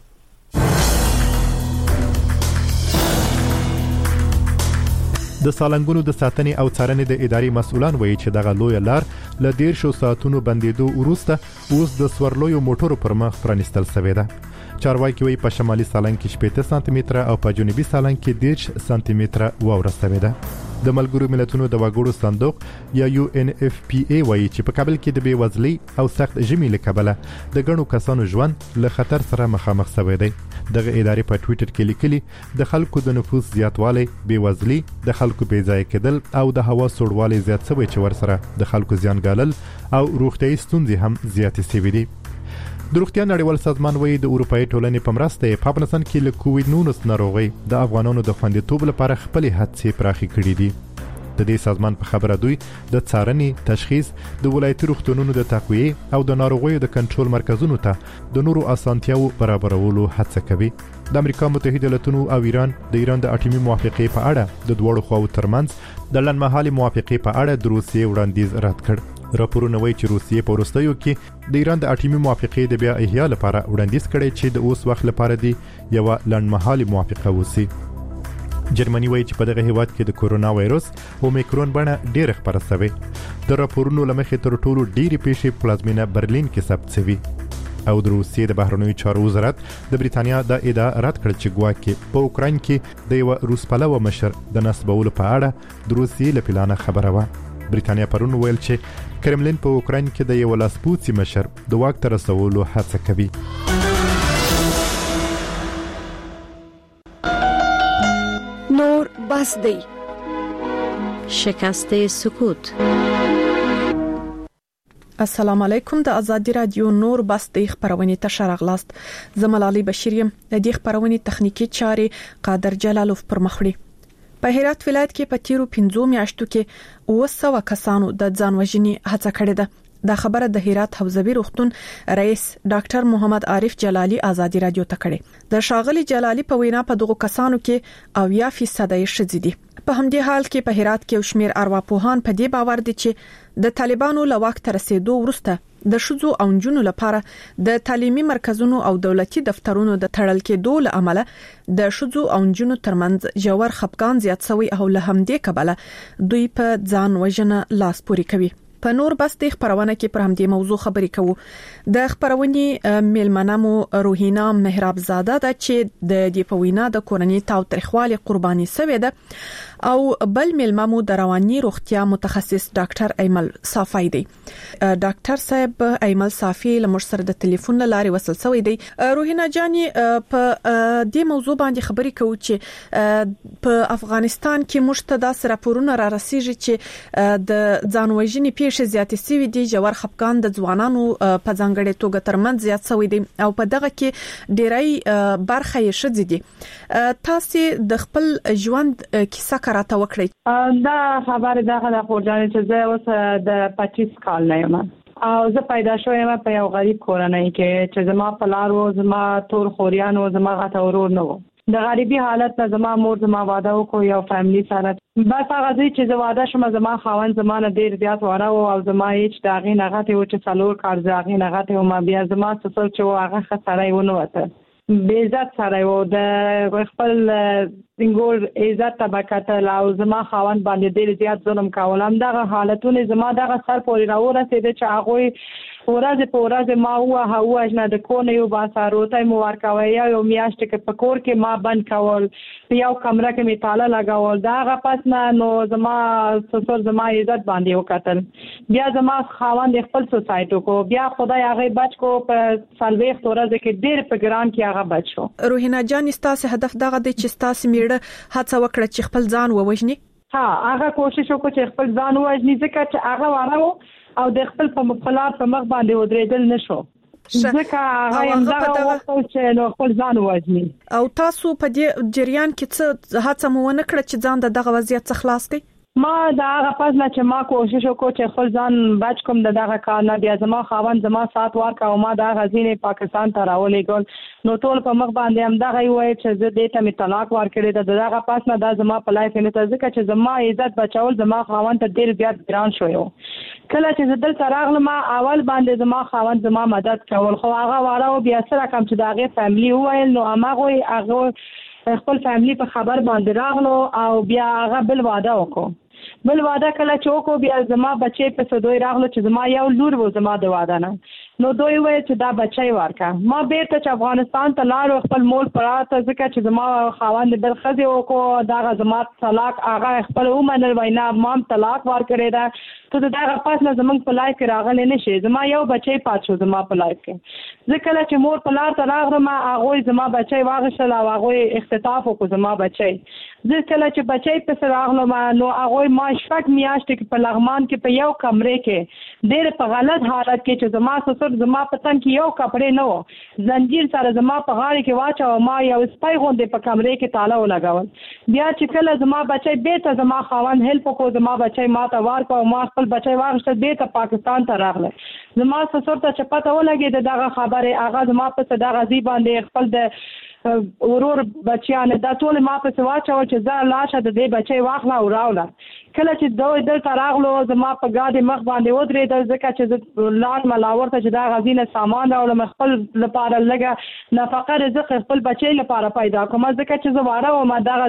د سالنګونو د ساتنې او څارنې د ادارې مسؤلان وایي چې دغه لوی لار ل 13 ساعتونو بندیدو وروسته اوس د سورلویو موټرو پر مخ پرانستل شوې ده. چارواکي وایي په شمالي سالنګ کې 8 سانتي متره او په جنوبي سالنګ کې 10 سانتي متره واوره شوې ده. د ملګرو ملتونو د وګړو صندوق یا UNFPA وایي چې په کابل کې د بیوزلۍ او سخت ژمي له کبله د ګڼو کسانو ژوند له خطر سره مخامخ شوی دی. دغه ادارې په ټوئیټر کې لیکلي د خلکو د نفوس زیاتوالی، بیوزلۍ، د خلکو بې ځای کېدل او د هوا سوړوالی زیات شوی چې ورسره د خلکو زیان ګالل او روغتیايي ستونزې هم زیاتې شوې دي. د روغتیا نړیوال سازمان وایي د اروپאי ټولنې په مرسته په افغانستان کې له کووډ-19 ناروغي د افغانانو د خوندیتوب لپاره خپل هڅې پراخې کړې دي. د دې سازمان په خبره دوی د څارنې، تشخیص، د ولایتي روغتونونو د تقویه او د ناروغیو د کنټرول مرکزونو ته د نورو اسانتیاو برابرولو هڅه کوي. د امریکا متحده ایالاتونو او ایران د اټومي موافقې په اړه د دوړو خواو ترمنځ د لنډمهالي موافقې په اړه د روسیې وړاندیز رد کړ. راپورونه وایي چې روسیې په وروستیو کې د ایران د اټومي موافقې د بیا احیا لپاره وړاندیز کړی چې د اوس وخت لپاره دی یو لنډمهالي موافقه وسی. جرمني وایي چې په دغه هیواد کې د کورونا وایروس اومیکرون بڼه ډېر خپره شوی. د راپورونو لمخې تر ټولو ډېری پیښې پلازمینه برلین کې ثبت شوی. او د روسیې د بهرنیو چارو وزارت د بریتانیا د ادعا رد کړ چې ګواکې په اوکراین کې د یو روس پلوه مشر د نسبولو په اړه د روسیې له پلانه خبره و. بریتانیا پرون ویل چې کرملین په اوکراین کې د یو لاسپوڅي مشر د واک تر رسولو هڅه کوي. نور بس دی. شکست سکوت. السلام علیکم. د ازادي رادیو نور بس دی خبرونه ته شرغلاست. زملالي بشیریم د دې خبرونه تخنیکی چارې قادر جلالوف پر مخړي. په هرات ولایت کې په تیرو 15 میاشتو کې 200 کسانو د ځان وژنې هڅه کړې ده. دا خبره د هرات حوزوي روغتون رئیس ډاکټر محمد عارف جلالی ازادي رادیو ته کړې. د شاغلي جلالی په وینا په دغه کسانو کې 90% یې شذې دي. په همدې حال کې په هرات کې شمیر ارواپوهان په دې باور دي چې د طالبانو له وخت رسیدو وروسته د شذو او جنونو لپاره د تعلیمي مرکزونو او دولتي دفترونو د تړل کېدو له امله د شذو او جنونو ترمنځ جوړ خپګان زیات شوی او له همدې کبله دوی په ځان وژنه لاس پوري کوي. په نور بس د خبرونه کې پر همدې موضوع خبرې کوو. د خبرونې میلمنامو روحینا مهراب زاده د چې د دې په وینا د کورنۍ تاو تاریخوالي قرباني شوې ده او بل میلمامو د رواني روغتیا متخصص ډاکټر ایمل صافی دی. ډاکټر صاحب ایمل صافی له موږ سره د ټلیفون لارې وصل شوی دی. روحینا جاني په دې موضوع باندې خبرې کوو چې په افغانستان کې مشتدا راپورونه را رسیږي چې د ځان وژنې پیښې زیاتې سوي دي. جوړ خپګان د ځوانانو په ځانګړي توګه ترمنځ زیات شوی دی او په دغه کې ډیری برخه یې شذې دي. تاسو د خپل ژوند کیسه راته وکړئ. دا خبره دغه خورجان چې زه اوس د 25 کال نه یم او زه پیدا شوم په یو غریب کورنۍ کې چې زما پلار و، زما ټول خوریان و، زما غته ورور نه و. د غریبي حالت نه زما مور زما واده وکړ یو فیملی سره. بس هغه چې زه واده شوم زما خاوند زما نه ډیر زیات واره او زما هیڅ داغي نغته و چې څلور کار ځاغي نغته او ما بیا زما څه چې هغه خسرای ونه وته. بې عزت سره و د خپل سنگول عزت طبقه او زما خاوند باندې ډیر زیات ظلم کولم دغه حالتونه زما دغه سر پورې راورسېده چې هغه ورځ په ورځ ما هو اجنه د کونه یو باساروتای مو ورکوي یو میاشت کې په کور کې ما بند کول یو کمره کې می تاله لگاول دغه پس نه نو زما سسر زما عزت باندې وکتل بیا زما خاوند خپل سوسایټو کو بیا خدای هغه بچ کو په سالويخ ورځ کې ډیر په ګران کې هغه بچو. روحینا جان ستاسو هدف دغه دی چې ستاسو هڅه وکړه چې خپل ځان ووژني. هغه کوشش وکړ چې خپل ځان ووژني ځکه چې هغه واره او د خپل په مخالف په مخ باندې ودرېدل نشو ځکه هغه هم دغه وخت چې نو خپل ځان ووژني. او تاسو په دې جریان کې څه هڅه مو ونه کړه چې ځان دغه وضعیت څخه خلاص کړئ؟ ما دا هغه پزله چې ما کوشش وکړ چې خپل ځان بچ کوم دغه کار نه بیا زما خاوند زما سات ورکا او ما دا غزینې پاکستان ته راولېګل نو ټول په مخ باندې هم دغه وایي چې زه دې ته می طلاق ورکړې ده دغه پاس نه دا زما په لایف نه ته ځکه چې زما عزت بچاول زما خاوند ته ډیر زیات ګران شو یو کله چې زدل تراغله ما اول باندې زما خاوند زما مدد کول خو هغه واره بیا سره کوم چې دغه فیملی وایل نو هغه خپل فیملی په خبر باندې راغلو او بیا هغه بل واده وکړو بل واده کله چوکو بیا زما بچي په سدوی راغلو چې زما یو لور و زما د واده نه نو دوی وایي چې دا بچي ورکا ما بیرته چې افغانستان ته لاړو خپل مول پراته ځکه چې زما خاوند بل خزي وکړو دا زما طلاق هغه خپل ومنل وینا مام طلاق ورکړی دا ته دا پاس نه زمنګ په لایف کې راغلی نشي زما یو بچي پات شو زما په لایف کې ځکه چې مور په لار ته راغلم هغه زما بچي واغشل او هغه اختطاف وکړ زما بچي ځکه چې بچي په راغلم نو هغه ما شپږ میاشتې کې په لغمان کې په یو کمرې کې ډېر په غلط حالت کې چې زما سسر زما په تن کې یو کپړې نه و زنجیر سره زما په غاړه کې واچو ما یو سپای غوندې په کمرې کې تاله ولګول بیا چې کله زما بچي بیرته زما خاوند هیلپ وکړ زما بچي ما ته ورکو ما خپل بچي واغشته بیرته پاکستان ته راغله زما سسر ته چې پته ولګېده دغه خبره هغه زما په صدا غزي باندې خپل د ورور بچیان دا ټول ما په سوا چې زه لاشه د دې بچي واخله او راوله کله چې دوی دلته راغلو زما په ګاډي مخ باندې ودرېدل ځکه چې لار ملاور ته چې دا غزینه سامان راوړم خپل لپاره لګه نفقه رزق خپل بچي لپاره پیدا کوم ځکه چې زه واره و ما دغه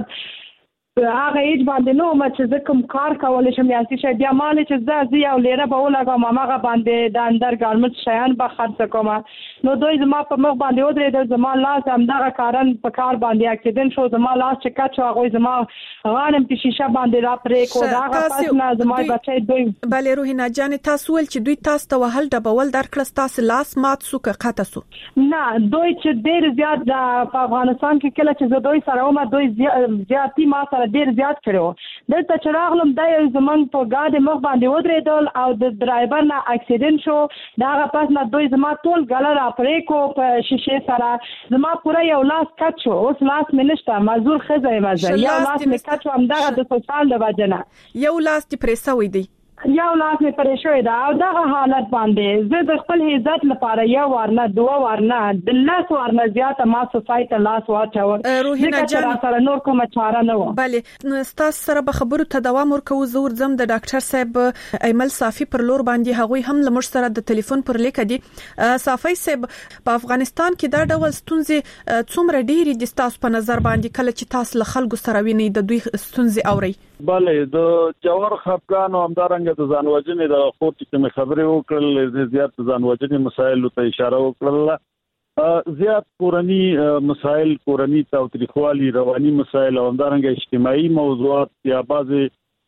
هغه ایج باندې نو ما چې زه کوم کار کولای شم یاسي شه بیا مال چې زه یو لیره به ولګم هغه باندې د اندر ګارمنټ شیان به خرڅ کوم نو دوی زما په مخ باندې ودرېدل زما لاس هم دغه کارن په کار باندې اکسیډنټ شو زما لاس چې کټ شو هغه زما غانم په شیشه باندې را پرې کو دا هغه پس نه زما بچي دوی بلې روحینا جان تاسو ول چې دوی تاسو ته وهل ډبول درکړه تاسو لاس مات سو که قطه سو نه دوی چې ډېر زیات په افغانستان کې کله چې زه دوی سره ومه دوی زیاتی ما سره ډیر زیات کړو دلته چې راغلم دا زمنګ په ګاډي مخ باندې ودرېدل او د ډرایور نه اکسیډنټ شو دا هغه پس نه دوی زما ټول ګاله را پرې کو په شیشه سره زما پورا یو لاس کټ شو اوس لاس مې نشته مزور خزه مزه یو لاس مې کټ شو هم دغه د سوشال د وجنه یو لاس دې پرې سوي دی یو لاس مې پرې شوی دا او دغه حالت باندې زه د خپل عزت لپاره یو ورنه دوه ورنه د لاس ورنه زیاته ما سوسایټ لاس واچول روحینا جان سره نور کومه چاره نه و بله ستاسو سره به خبرو ته دوام ورکو زور زم د ډاکټر صاحب ایمل صافي پر لور باندې هغوی هم لمر سره د ټلیفون پر لیک دي صافي صاحب په افغانستان کې دا ډول ستونزې څومره ډېری دي تاسو په نظر باندې کله چې تاسو له خلکو سره ویني د دوی ستونزې اوري بله د جوهر خفقان او همدارنګه د ځانوژنې د خور چې کوم خبرې وکړل زیات ځانوژنې مسایل ته اشاره وکړل زیات کورنی مسایل کورنی تاوتریخوالي رواني مسایل او همدارنګه اجتماعي موضوعات یا بعضي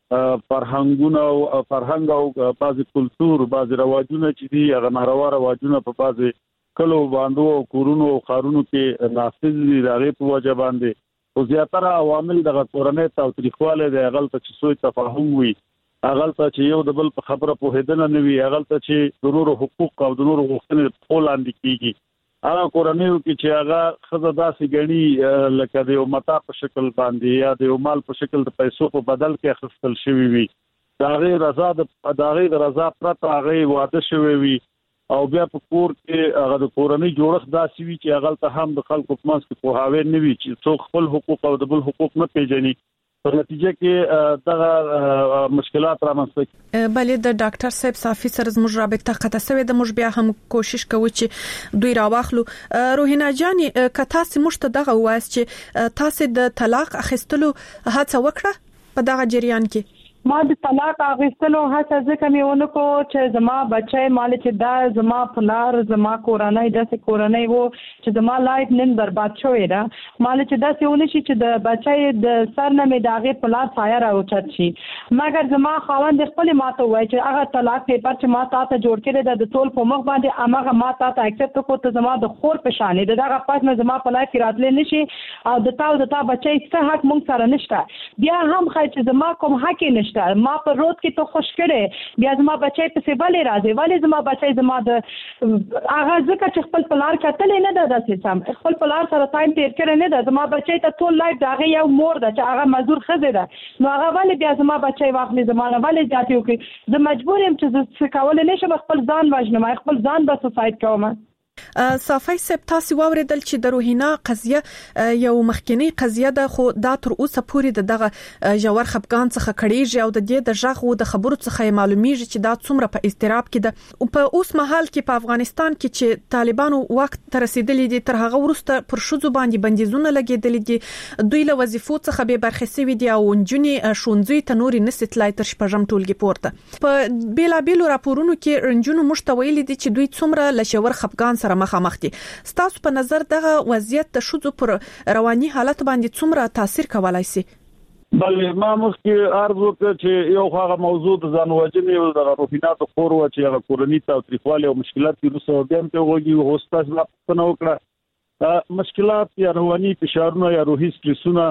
فرهنګونه او فرهنګ او بعضي کلچر بعضي رواجونه چې دي هغه ناروا رواجونه په بعضي کلو باندې او کورونو او خارونو کې نافذ دي راغلي په وجه باندې او زیاتره عوامل د کورنۍ تاوتریخواله د غلطه چې سوء تفاهم وي غلطه چې یو د بل په خبره په هدنه نه وي غلطه چې د نورو حقوق او د نورو غوښتنې په لاندې کیږي هغه کورنۍ کې چې هغه خزه داسې غني لکه د یو متا په شکل باندې یا د یو مال په شکل د پیسو په بدل کې اخیستل شوی وي دا غیر رضا پرته هغه واده شوی وي او بیا په کور کې هغه د کورنۍ جوړښت داسې وي چې هغه ته هم د خلکو په منځ کې پوهاوی نه وي چې څوک خپل حقوق او د بل حقوق نه پیژني په نتیجه کې دغه مشکلات رامنځته کیږي. بلې د ډاکټر صاحب صافي سره زموږ رابطه قطع شوې د موږ بیا هم کوشش کوو چې دوی راواخلو. روحینا جاني کتا سمشت دغه واس چې تاسو د طلاق اخیستلو هڅه وکړه په دغه جریان کې؟ ما د طلاق اخیستلو هڅه ځکه مې ونکو چې زما بچی مال چې دا زما پلار زما کورنۍ داسې کورنۍ وو چې زما لایف نن برباد شوې ده مال چې داسې ونه شي چې د بچی د سر نه مې داغه پلار سایه راوچت شي مګر زما خاوند خپل ماته وای چې هغه طلاق پیپر چې ما تاسو جوړ کړی د ټول په مخ باندې امغه ما تاسو اکسپټ کو ته زما د خور په شان دغه پات مې زما په لایف کې راتلې نشي او د تا بچی څه حق مونږ سره نشته بیا هم خای چې زما کوم حق نشته ما په روډ کې ته خوش کړي بیا زما بچی په سیبلې راځي ولی زما بچی زما د هغه ځکه چې خپل پلار کتلې نه ده داسې سم خپل پلار سره ټایم تیر کړی نه ده زما بچی ته ټول لایف داغه یو مور ده چې هغه مزدور خزه ده نو هغه ولی بیا زما بچی واخلي زما ولی ځاتیو کې زه مجبور یم چې څه کول نشم خپل ځان وژنم خپل ځان به سوساید کوم. صافي سپ تاسو واوریدل چې د روحینا قضیه یو مخکنی قضیه ده خو دا تر اوسه پورې دغه جوړ خپګان څخه کړيږي او د دې د ژغو د خبرو څخه معلومیږي چې دا څومره په استراب کې ده او په اوس مهال کې په افغانستان کې چې طالبانو وخت تر رسیدلې دي تر هغه ورسته پر شوزو باندې بندیزونه لګیدل دي دوی له وظیفو څخه به برخه سوي دي او انجونی شونځي تنوري نستلای تر شپږم ټولګي پورته په بیلا بیلو راپورونو کې رنجونو مشتویل دي چې دوی څومره لشور خپګان مخامخ دي. ستاسو په نظر دغه وضعیت د شذو پر رواني حالت باندې څومره تاثیر کولای شي؟ بلې ما مخکې عرض وکړ چې یو هغه موضوع د ځان وژنې او د روحینات خور و چې هغه کورنۍ تاوتریخوالي او مشکلات کې روسو بیا هم ته وږي او استاد لا پنه وکړه مشکلات یا رواني فشارونه یا روحي سټرسونه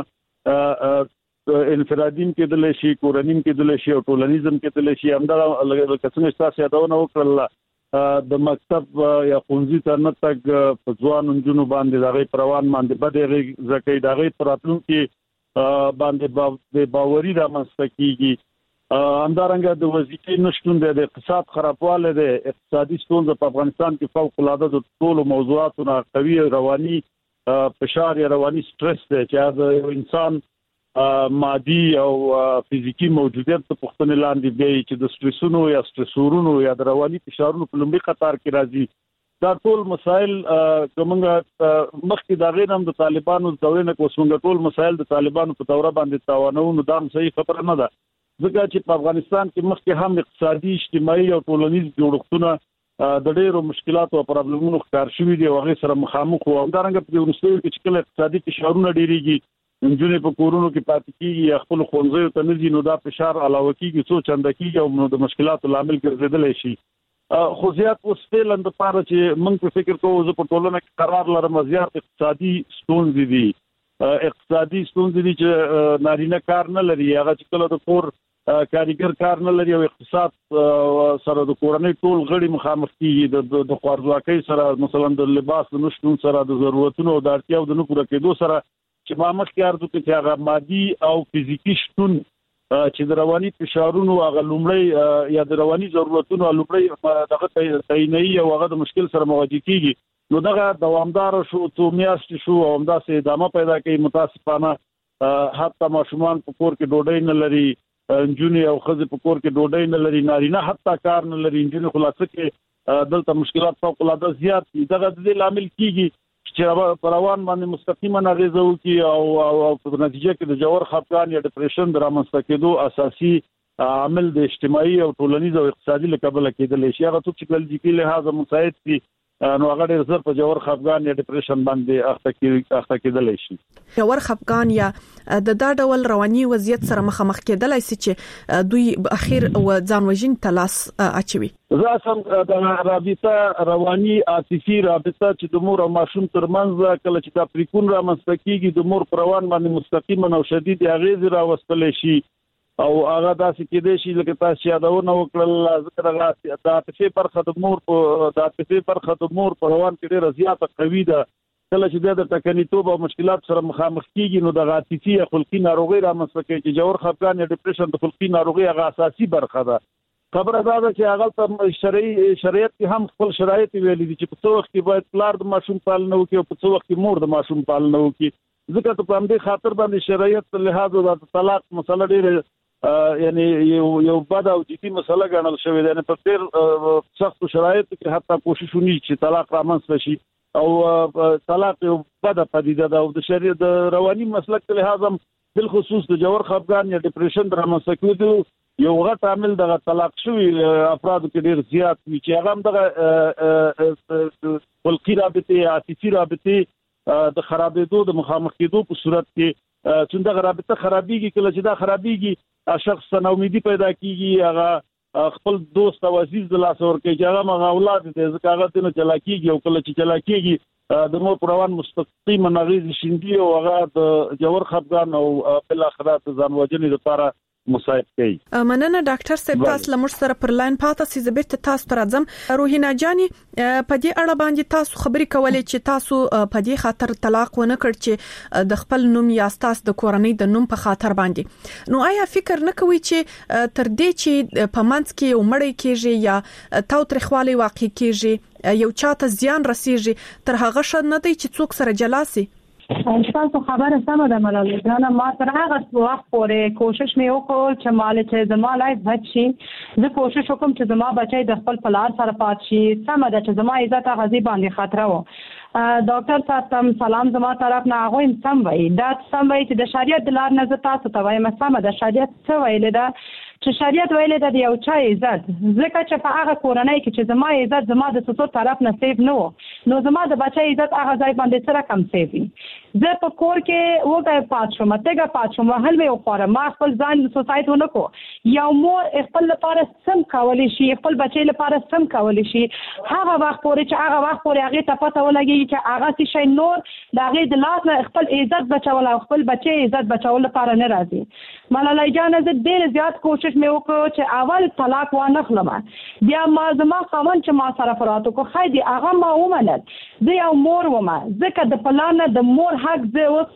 انفرادین کېدل شي کورنۍ کېدل شي او ټولنیزم کېدل شي همدا لکه څنګه تاسو یادونه وکړل د مکتب یا ښوونځي ته نه تګ په ځوان نجونو باندې دغه پروان باندې بده ځکه دغه پراتلون کې باندې باوري د مستقیږي همدارنګه د وظیفې نشټون د اقتصاد خرابواله د اقتصادي ستونزې په افغانستان کې فوق العاده د ټولو موضوعاتو قوي رواني فشار یا رواني سټرس دی چې د انسان مادي او فزیکی موجودیت په پختنه لاندې دی چې د سټرسونو یا سټرسورونو یا د رواني فشارونو په لومړي قطار کې راځي دا ټول مسائل کومه مخکې دا غیر هم د طالبانو د دورې نه کومه ټول مسائل د طالبانو په دوره باندې تاوانو نو دا صحیح خبره نه ده ځکه چې په افغانستان کې مخکې هم اقتصادي اجتماعي او ټولنیز جوړښتونه د ډېرو مشکلاتو او پرابلمونو ښکار شوي دي او هغه سره مخامخ وو همدارنګه په ورستیو کې چې کله اقتصادي فشارونه ډېریږي انجونې په کورونو کې پاتې کیږي یا خپل خونځو ته نزي نو دا فشار علاوه کیږي څو چنده کیږي او د مشکلاتو لامل ګرځیدل شي خو زیات اوسفلند لپاره چې موږ په فکر کوو چې په ټولنه کې قرار لرم زیات اقتصادي ستونزې دي چې نارینه کار نه لري هغه چې کله د کور کاریګر کار نه لري او اقتصاد سره د کورنۍ ټول غړي مخامخ کیږي د خوارځواکۍ سره مثلا د لباس نشټون سره د ضرورتونو او د اړتیاو د نه پوره کېدو سره چې ما مخکې عرض وکړ چې هغه مادي او فزیکی شتون چې د رواني فشارونو هغه لومړی یا د رواني ضرورتونو لومړی دغه تعیني او هغه د مشکل سره مواجه کیږي نو دغه دوامدار شو څو میاشتې شو او همداسې ادامه پیدا کوي متاسفانه حتی ماشومان په کور کې ډوډۍ نه لري انجونې او خزې په کور کې ډوډۍ نه لري نارینه حتی کار نه لري انجونې خلاصه کې دلته مشکلات فوق العاده زیات دي دغه د لامل کیږي چې پروان باندې مستقیما اغیزه وکي او په نتیجه کې د جوړ خپګان یا ډیپریشن درامسته کېدو اساسي عامل د اجتماعي او ټولنیز او اقتصادي لکبل کېدل شي هغه څه چې کلجیکي لحاظ مساعد دي نو هغه ډېر زر په جوړ خپګان یا ډیپریشن باندې اخته کېدل شي جوړ خپګان یا د دا ډول رواني وضعیت سره مخامخ کېدل شي چې دوی اخر او ځان وژن تلاس اچوي زه سم د رابطه رواني عاطفي رابطه چې د مور او ماشوم ترمنځ کله چې دا پریکون را مستقیږي د مور پروان باندې مستقیما او شدید اغیز را وستل شي او هغه داسې کېدې شي لکه تاسو یادونه وکړل ذکر غواړي د عاطفي برخه د مور په روان کې ډېر زیاته قوي ده کله چې د تکنیتوب او مشکلات سره مخامخ کیږي نو د عاطفي یا خلقي ناروغي رامنځته کوي چې جوړ خپګان یا ډیپریشن د خلقي ناروغي هغه اساسي برخه ده خبره دا ده چې هغه ته شریعت کې هم خپل شرایط ویلي دي چې په څو وخت کې باید پلار د ماشوم پالنه وکړي او په څو وخت کې مور د ماشوم پالنه وکړي ځکه ته په همدې خاطر باندې شرایط لحاظ د طلاق مسله ډېر یعنی یو بد او جدي مسله ګڼل شوې ده. په ډېر سخت شرایطو کې حتی کوشش ونی چې طلاق رامنځته شي او طلاق یو بد پدیده ده او د شریعت د رواني مسلک له لحاظ هم بالخصوص د جوړ خفګان یا ډیپریشن رامنځته کېدو یو غټ عامل د طلاق شوی افرادو کې ډېر زیات وي چې هغه هم د خلقي رابطې عاطفي رابطې د خرابېدو د مخامخ کېدو په صورت کې چې دا رابطه خرابېږي. کله چې دا خرابېږي شخص ته امیدي پیدا کیږي، هغه خپل دوست او عزیز د لاس ور کوي چې هغه مغه اولاد دې ځکه هغه ته چلا کیږي او کله چې چلا کیږي د مور پروان مستقیم نغیز شیندي او هغه د جوړ خفګان او بل اخرات ځان وجنې لپاره مساعد کوي. مننه ډاکټر صاحب، تاسو لمر سره پر لاین پاتې سي زبرت تاسو تر اعظم روحینا جاني په دې اړه باندې تاسو خبرې کولې چې تاسو په دې خاطر طلاق ونه کړ چې د خپل نوم یا تاسو د کورنۍ د نوم په خاطر باندې، نو آیا فکر نه کوي چې تر دې چې په منځ کې یو مړی کېږي یا تاوتریخوالی واقع کېږي یو چاته زیان رسیږي تر هغه شد نه دی چې څوک سره جلاسي؟ تاسو خبره سمه ده ملالۍ جانه، ما تر هغه وخت پورې کوشش مې وکړ چې مال چې زما لایف بچ شي، زه کوشش وکم چې زما بچي د خپل پلار سره پات شي. سمه ده چې زما عزت غزي باندې خطر و. ډاکټر صاحب تم سلام زما طرف نه هغه سم وای، دا سم وای چې د شریعت د لار نه تاسو ته وایم سمه ده. شریعت څه ویل ده چې شریعت ویل ده د یو چا عزت، ځکه چې په هغه کورنۍ کې چې زما عزت زما د څو طرف نه سیف نه و، نو زما د بچي عزت هغه ځای باندې سره کم سیف وي. زه په کور کې وګای پات شوم، تګه پات شوم، هل مې وخوره، ما خپل ځان د سوسایټي ونکو. یو مور خپل لپاره سم کولی شي، خپل بچي لپاره سم کولی شي، هغه وخت پورې چې هغه وخت پورې هغه ته پته ولګي چې هغه شي نور د هغه د لاس نه خپل عزت بچول او خپل بچي عزت بچول لپاره نه راځي. ملالۍ جان زه ډېر زیات کوشش مې وکړ چې اول طلاق وانه خلم، بیا ما زما خاوند چې ما سره فراتو کو خایدي هغه ما ومنل. زه یو مور ومه، ځکه د پلان د مور حق زه اوس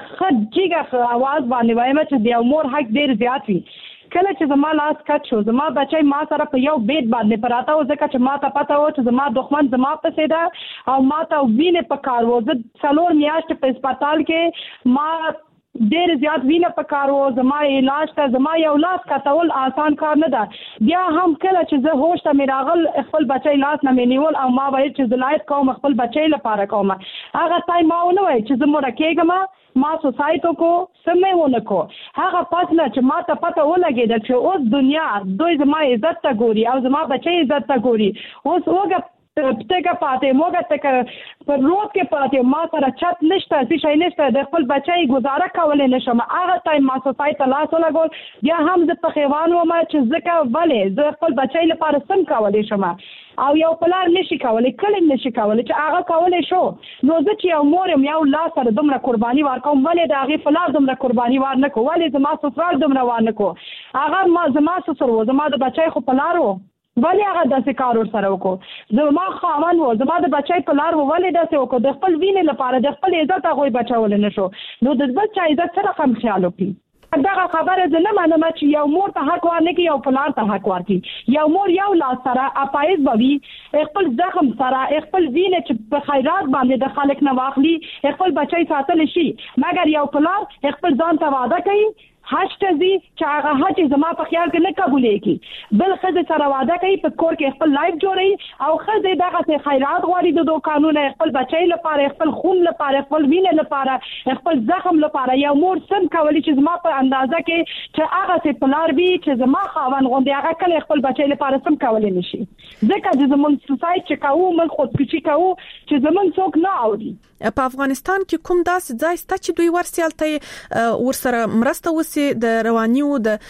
خدجیګه आवाज باندې وایم چې د یو مور حق ډېر زیات وي. کله چې زما لاس کټ شو، زما بچي ما سره په یو بیت باندې پراته و، ځکه چې ما ته پته و چې زما دښمن زما پسې ده او ما ته وینې په کار و. زه 4 میاشتې په هسپتال کې ما ډېر زیات وینه په کار و، زما علاج ته زما یو لاس کټول آسان کار نه ده. بیا هم کله چې زه هوش ته مې راغل خپل بچی لاس نه مې نیول او ما ویل چې زلایت کوم خپل بچی لپاره کوم. هغه ځای ما ونه ویل چې زه مړه کېږم، ما سوسایټو کو سمې ونه کو. هغه پاتنه چې ما ته پته ولګېده چې اوس دنیا دوی زما عزت ته ګوري او زما بچی عزت ته ګوري. اوس وګه تګه پاتې موږ ته پر روډ کې پاتې ما سره چت نشته، څه شي نشته، د خپل بچي گزاره کولای نشم. هغه ټایم ما سوسایټي لاس ولګول، بیا هم زه په خیوان وم چې ځکه ولې زه خپل بچي لپاره سم کولای شم او یو پلار نشي کولای، کله نشي کولای چې هغه کولای شو. نو زه چې یو مورم یو لاس سره دومره قرباني ورکوم، ولې د هغه پلار دومره قرباني ور نه کو، ولې زما سسرال دومره ور نه کو. هغه ما زما سسر و، زما د بچي خو پلار و، ولی هغه داسې کار ورسره وکړو. زما خاوند و، زما د بچی په لار و، ولې داسې وکړو؟ د خپل وینې لپاره، د خپل عزت هغوی بچولی نه شو. نو د بل چا عزت سره کم خیال وکړي. دغه خبره زه نه منم چې یو مور ته حق ورنکړي یو پلار ته حق ورکړي. یو مور یو لاس سره اپایز به وي، خپل زخم سره خپل وینې چې په خیرات باندې د خلک نه واخلي خپل بچی ساتلی شي، مګر یو پلار خپل ځان ته وعده کوي حج ته ځي چې هغه حج زما په خیال کې نه قبولېږي، بل ښځې سره واده کوي، په کور کې خپل لایف جوړوي او ښځې دغسې خیرات غواړي د دوکانونه، خپل بچی لپاره، خپل خون لپاره، خپل وینې لپاره، خپل زخم لپاره. یو مور سم کولی چې زما په اندازه کې چې هغسې پلار وي چې زما خاوند غوندې هغه کله خپل بچی لپاره سم کولی نه شي، ځکه چې زموږ سوسایټ چې کوو موږ خودکشي کوو چې زموږ څوک نه اوري. په افغانستان کې کوم داسې ځای شته چې دوی ورسیالته ورسره مرسته وسی د رواني او د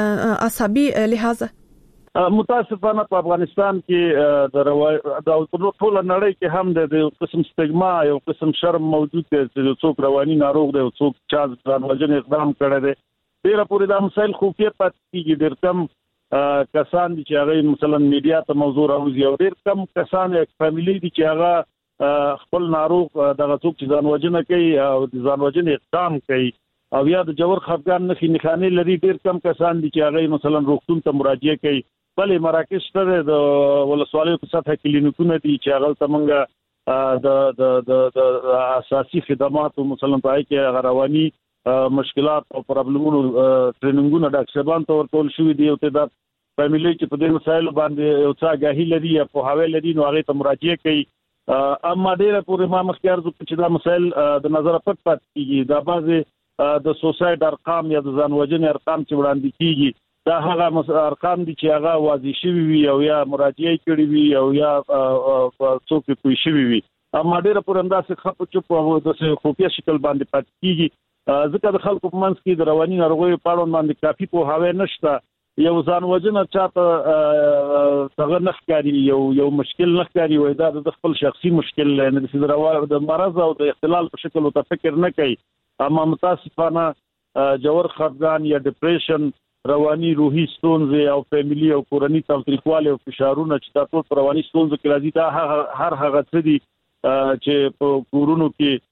عصبي لحاظه؟ متاسفانه په افغانستان کې د ټول نړۍ کې هم د یو قسم سټیګما، یو قسم شرم موجود دی چې څوک رواني ناروغ دی او څوک چا ځان وژنې اقدام کړی دی. ډېره پورې دا مسایل خفیه پاتې کېږي. ډېر کم کسان دي چې هغه مثلا میډیا ته موضوع راوځي او ډېر کم کسان فامیلی دي چې هغه خپل ناروغ دغه څوک چې ځان وژنه کوي او د ځان وژنې اقدام کوي او یا د جوړ خفګان نښې لري. ډېر کم کسان دي چې هغه مثلا روغتون ته مراجعه کوي. بلې مراکز شته د ولسوالیو په سطحه کلینیکونه دي چې هغه ته موږ د اساسي خدماتو مثلا پای کې غرواني مشکلات او پرابلمونو ټریننګونه ډاکټرانو ته ورکول شوې دي او ته د فیملی چې په دې مسایلو باندې یو څه آگاهي لري یا په حواله لري نو هغه ته مراجعه کوي. اما ډیره پورې ما مخکې ارزو چې دا مسایل د نظر پټ پات کیږي. دا بعض د سوساید ارقام یا د ځانوژنې ارقام چې وړاندې کیږي دا هغه ارقام دي چې هغه واضح شوی وي او یا مراجعه کړي وي او یا څوک پوي شوی وي. اما ډیره پورې انداسه خپ چوپ او د خفیه شکل باندې پات کیږي ځکه د خلکو په منځ کې د رواني ناروغیو په اړه باندې کافي په هاوی نشته. یو ځانوژنه چاته څنګه نخکاری یو مشکل نخکاری وای دا د خپل شخصي مشکل نه د مرض او د اختلال په شکل او تفکر نه کوي. اما متاسفانه جوړ خفګان یا ډیپریشن رواني روحي ستونزې او فیملی او کورنۍ تاوتریخواله او فشارونه چې تاسو په رواني ستونزو کې راځي دا هر هغه څه دي چې په کورونو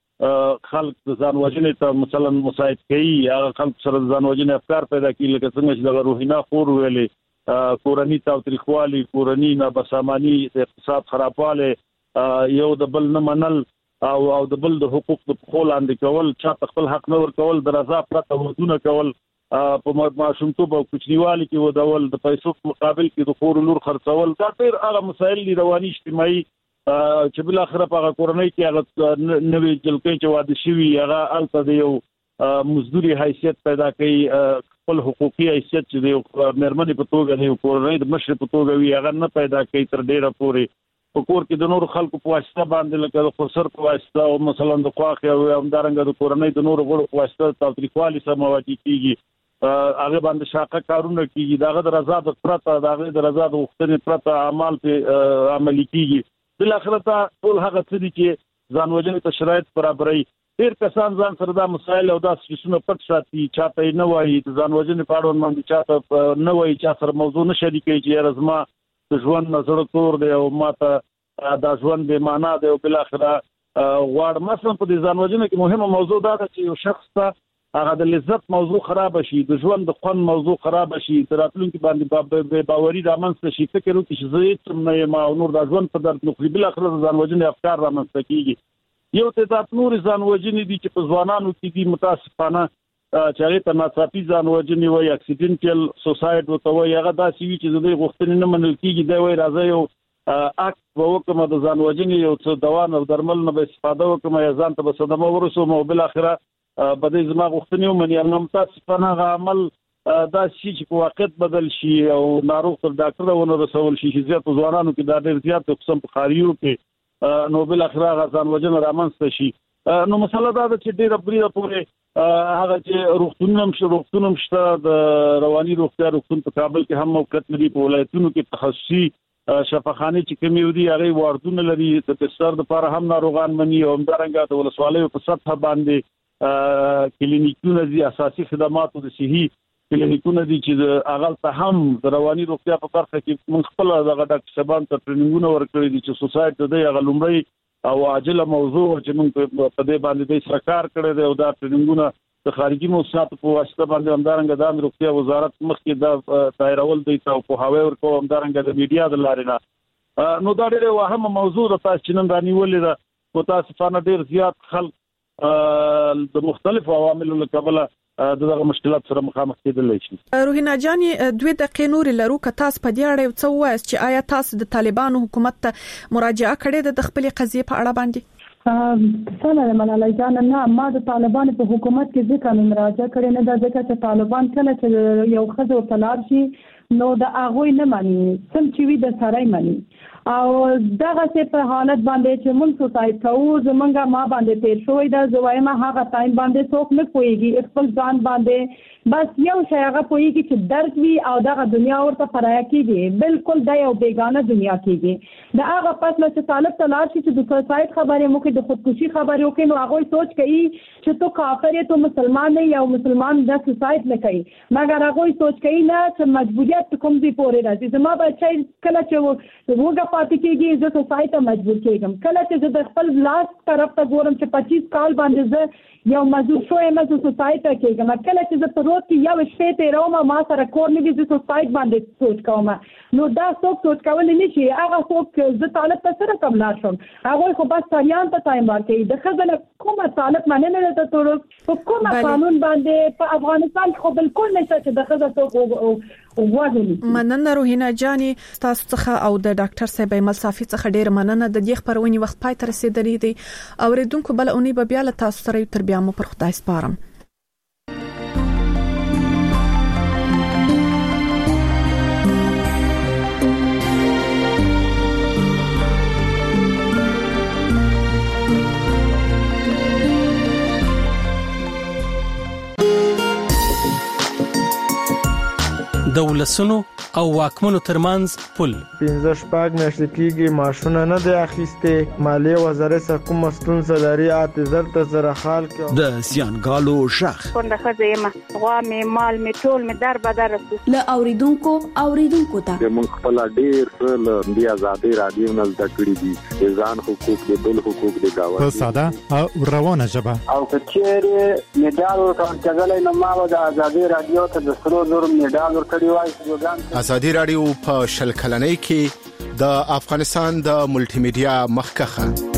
کې خلک د ځانوژنې ته مثلا مساعد کوي. هغه خلک سره ځانوژنې افکار پیدا کوي لکه څنګه چې د روحینا خور ویلې کورنۍ تاوتریخواله کورنۍ نابسامانی اقتصاد خرابواله یو د بل نه منل او د بل د حقوق په خول اندې کول چا خپل حق نه ور کول د رضا پرته ودونه کول په ماشومتوب او کوچنیوالي کې ودول د پیسو مقابل کې د خور لور خرڅول دا ډېر هغه مسایل دي رواني اجتماعي چې بل اخره په کورنۍ کې هغه نوې جلکې چې واده شوی هغه الته د یو مزدوري حیثیت پیدا کوي خپل حقوقي حیثیت چې د مېرمنې په توګه د کورنۍ د مشر په توګه وي هغه نه پیدا کوي تر ډیره پورې په کور کې د نور خلکو په واسطه باندې لکه د خسر په واسطه او مثلا د خواخ او همدارنګه د کورنۍ د نور غړو په واسطه تاوتریخوالي سره مواجه کیږي. هغه باندې شاقه کارونه کیږي داغه د رضا د پرته داغه د رضا د وختنې پرته اعمال په عملي کیږي. بل اخر ته ټول هغه څه دي چې ځانوژنې ته شرایط برابرۍ. ډېر کسان ځان سره دا مسایل او دا څه پټ ساتي چاته نه وایي د ځانوژنې په اړه باندې چاته نه وایي چا سره موضوع نه شریکي چې رزما د ژوند نظر تور دی او ماته دا ژوند به معنا دی او بل اخر غواړ مثلا په دې ځانوژنې کې مهمه موضوع دا ده چې یو شخص ته هغه د لذت موضوع خراب شي د ژوند د خوند موضوع خراب شي تراتلونکو باندې باوري رامنځته شي فکر وکړي چې زه هیڅ نه یم او نور د ژوند په درد نو بل اخر ځانوژنې افکار رامنځته کیږي. یو تعداد نور ځانوژنې دي چې په ځوانانو کې دي متاسفانه چې هغه ته ناڅاپي ځانوژنې وایي اکسیډنټل سوساید وته وایي هغه داسې وي چې د غوښتنې نه منل کیږي دا وایي راځي یو اکټ وکم د ځانوژنې یو څه دوا او درمل نه به استفاده وکم یا ځان ته به صدمه ورسوم او بل اخره بده زما غوښتنې ومني نو متاسفانه عمل دا شي چې په واقعیت بدل شي او ناروغ تر ډاکټر ونه رسول شي چې زیات ځوانانو کې دا ډېر زیات قسم په خاریو کې نو بل اخره غزان وجن رامنځته شي. نو مسله دا ده چې ډېر بریده پورې هغه چې روغتونم شته د رواني روغتیا روغتون په کابل کې هم موقعیت لري په ولایتونو کې تخصصي شفاخانه چې کومې ودی هغه واردونه لري د تستر د لپاره هم ناروغان مني او همدارنګه د ولسوالیو په سطح باندې کلینیکونه دي اساسي خدماتو د صحي کلینیکونه دي چې اغل ته هم د رواني روغتیا په برخه کې من خپل دغه ډاکټر شبان ته ټریننګونه ورکړي دي چې سوسایټي د غلمړی او عاجله موضوع چې موږ په دې باندې د سرکار کړی دی او دا ټریننګونه د خارجي موسساتو په واسطه باندې همدارنګه د روغتیا وزارت مخکې دا دایرول دی او په هواوی ورکو همدارنګه د میډیا د لارې نه نو دا ډېر وهمه موضوع ده تاسو چې نن رانیولې ده متاسفانه ډېر زیات خلک د مختلفو عواملو له کبله دغه مشکلات سره مخامخ کېدلی شي. روحینا جان 2 دقیقې نور لرو که تاسو په دې اړه څه وایي چې آیا تاسو د طالبانو حکومت ته مراجعه کړې د خپل قضیې په اړه باندې؟ سلام منالای جان نه ما د طالبانو په حکومت کې ځکه مراجعه کړې نه ده ځکه چې طالبان کله چې یو خزو طلب شي نو د هغه نه مانی سم چې وي د سړی مانی او دغه څه په حالت باندې چې موږ سوسایټ کوو زمونږه ما باندې تیر شوی دا زوایم هغه ټایم باندې څوک نه کویږي خپل ځان باندې بس یو شی هغه کویږي چې درد وي او دغه دنیا ورته پرایا کیږي بالکل د یو بیگانه دنیا کیږي دا هغه پس چې طالب تلار شي چې د سوسایټ خبرې مو کې د خودکشي خبرې وکړي نو هغه سوچ کوي چې تو کافر یې تو مسلمان نه یا مسلمان د سوسایټ نه کوي مګر هغه سوچ کوي نه چې مجبوری محدودیت کوم دی پورې راځي زما بچای کله چې وګه پاتې کېږي زه سوسایټي مجبور کېږم کله چې د خپل لاس طرف ته ګورم چې 25 کال باندې زه یو مزور شوې مزه سوسایټي کېږم کله چې زه په روز کې یو شپه تیروم ما سره کور نه دي سوسایټي باندې سوچ کوم نو دا څوک سوچ کول نه شي هغه څوک زه طالب ته سره کوم لا شم هغه خو بس تاریان ته ټایم ورکړي د خزل کومه طالب باندې نه ته تور په کومه قانون باندې په افغانستان خو بالکل نشته چې د خزل څوک وغوړي مننه روحینا جاني تاسو څخه او د ډاکټر صاحب ملصافي څخه ډیر مننه د دې خبرونې وخت پای ته رسیدلې دي اوریدونکو بل اونۍ به بیا له تاسو سره تر بیا مو پر خدای سپارم د ولسونو او واکمنو ترمنځ پل 15 شپږ میاشتې کېږي ماشونه نه دی اخیسته مالیه وزارت کوم ستونزه لري اعتذار ته سره حال کې د سیانګالو شخ څنګه خزیمه غوا می مال می ټول می در بدر له اوریدونکو ته د مونږ خپل ډیر څه د آزادي رادیو نل تکړی دي ځان حقوق د بل حقوق د گاوه په ساده او روانه ژبه او کچېره میډال ورکړل کېدل نو ما د آزادي رادیو ته د سرو زر میډال ورکړی وای آزادي رادیو په شل کلنۍ کې د افغانستان د ملټي میډیا مخکخه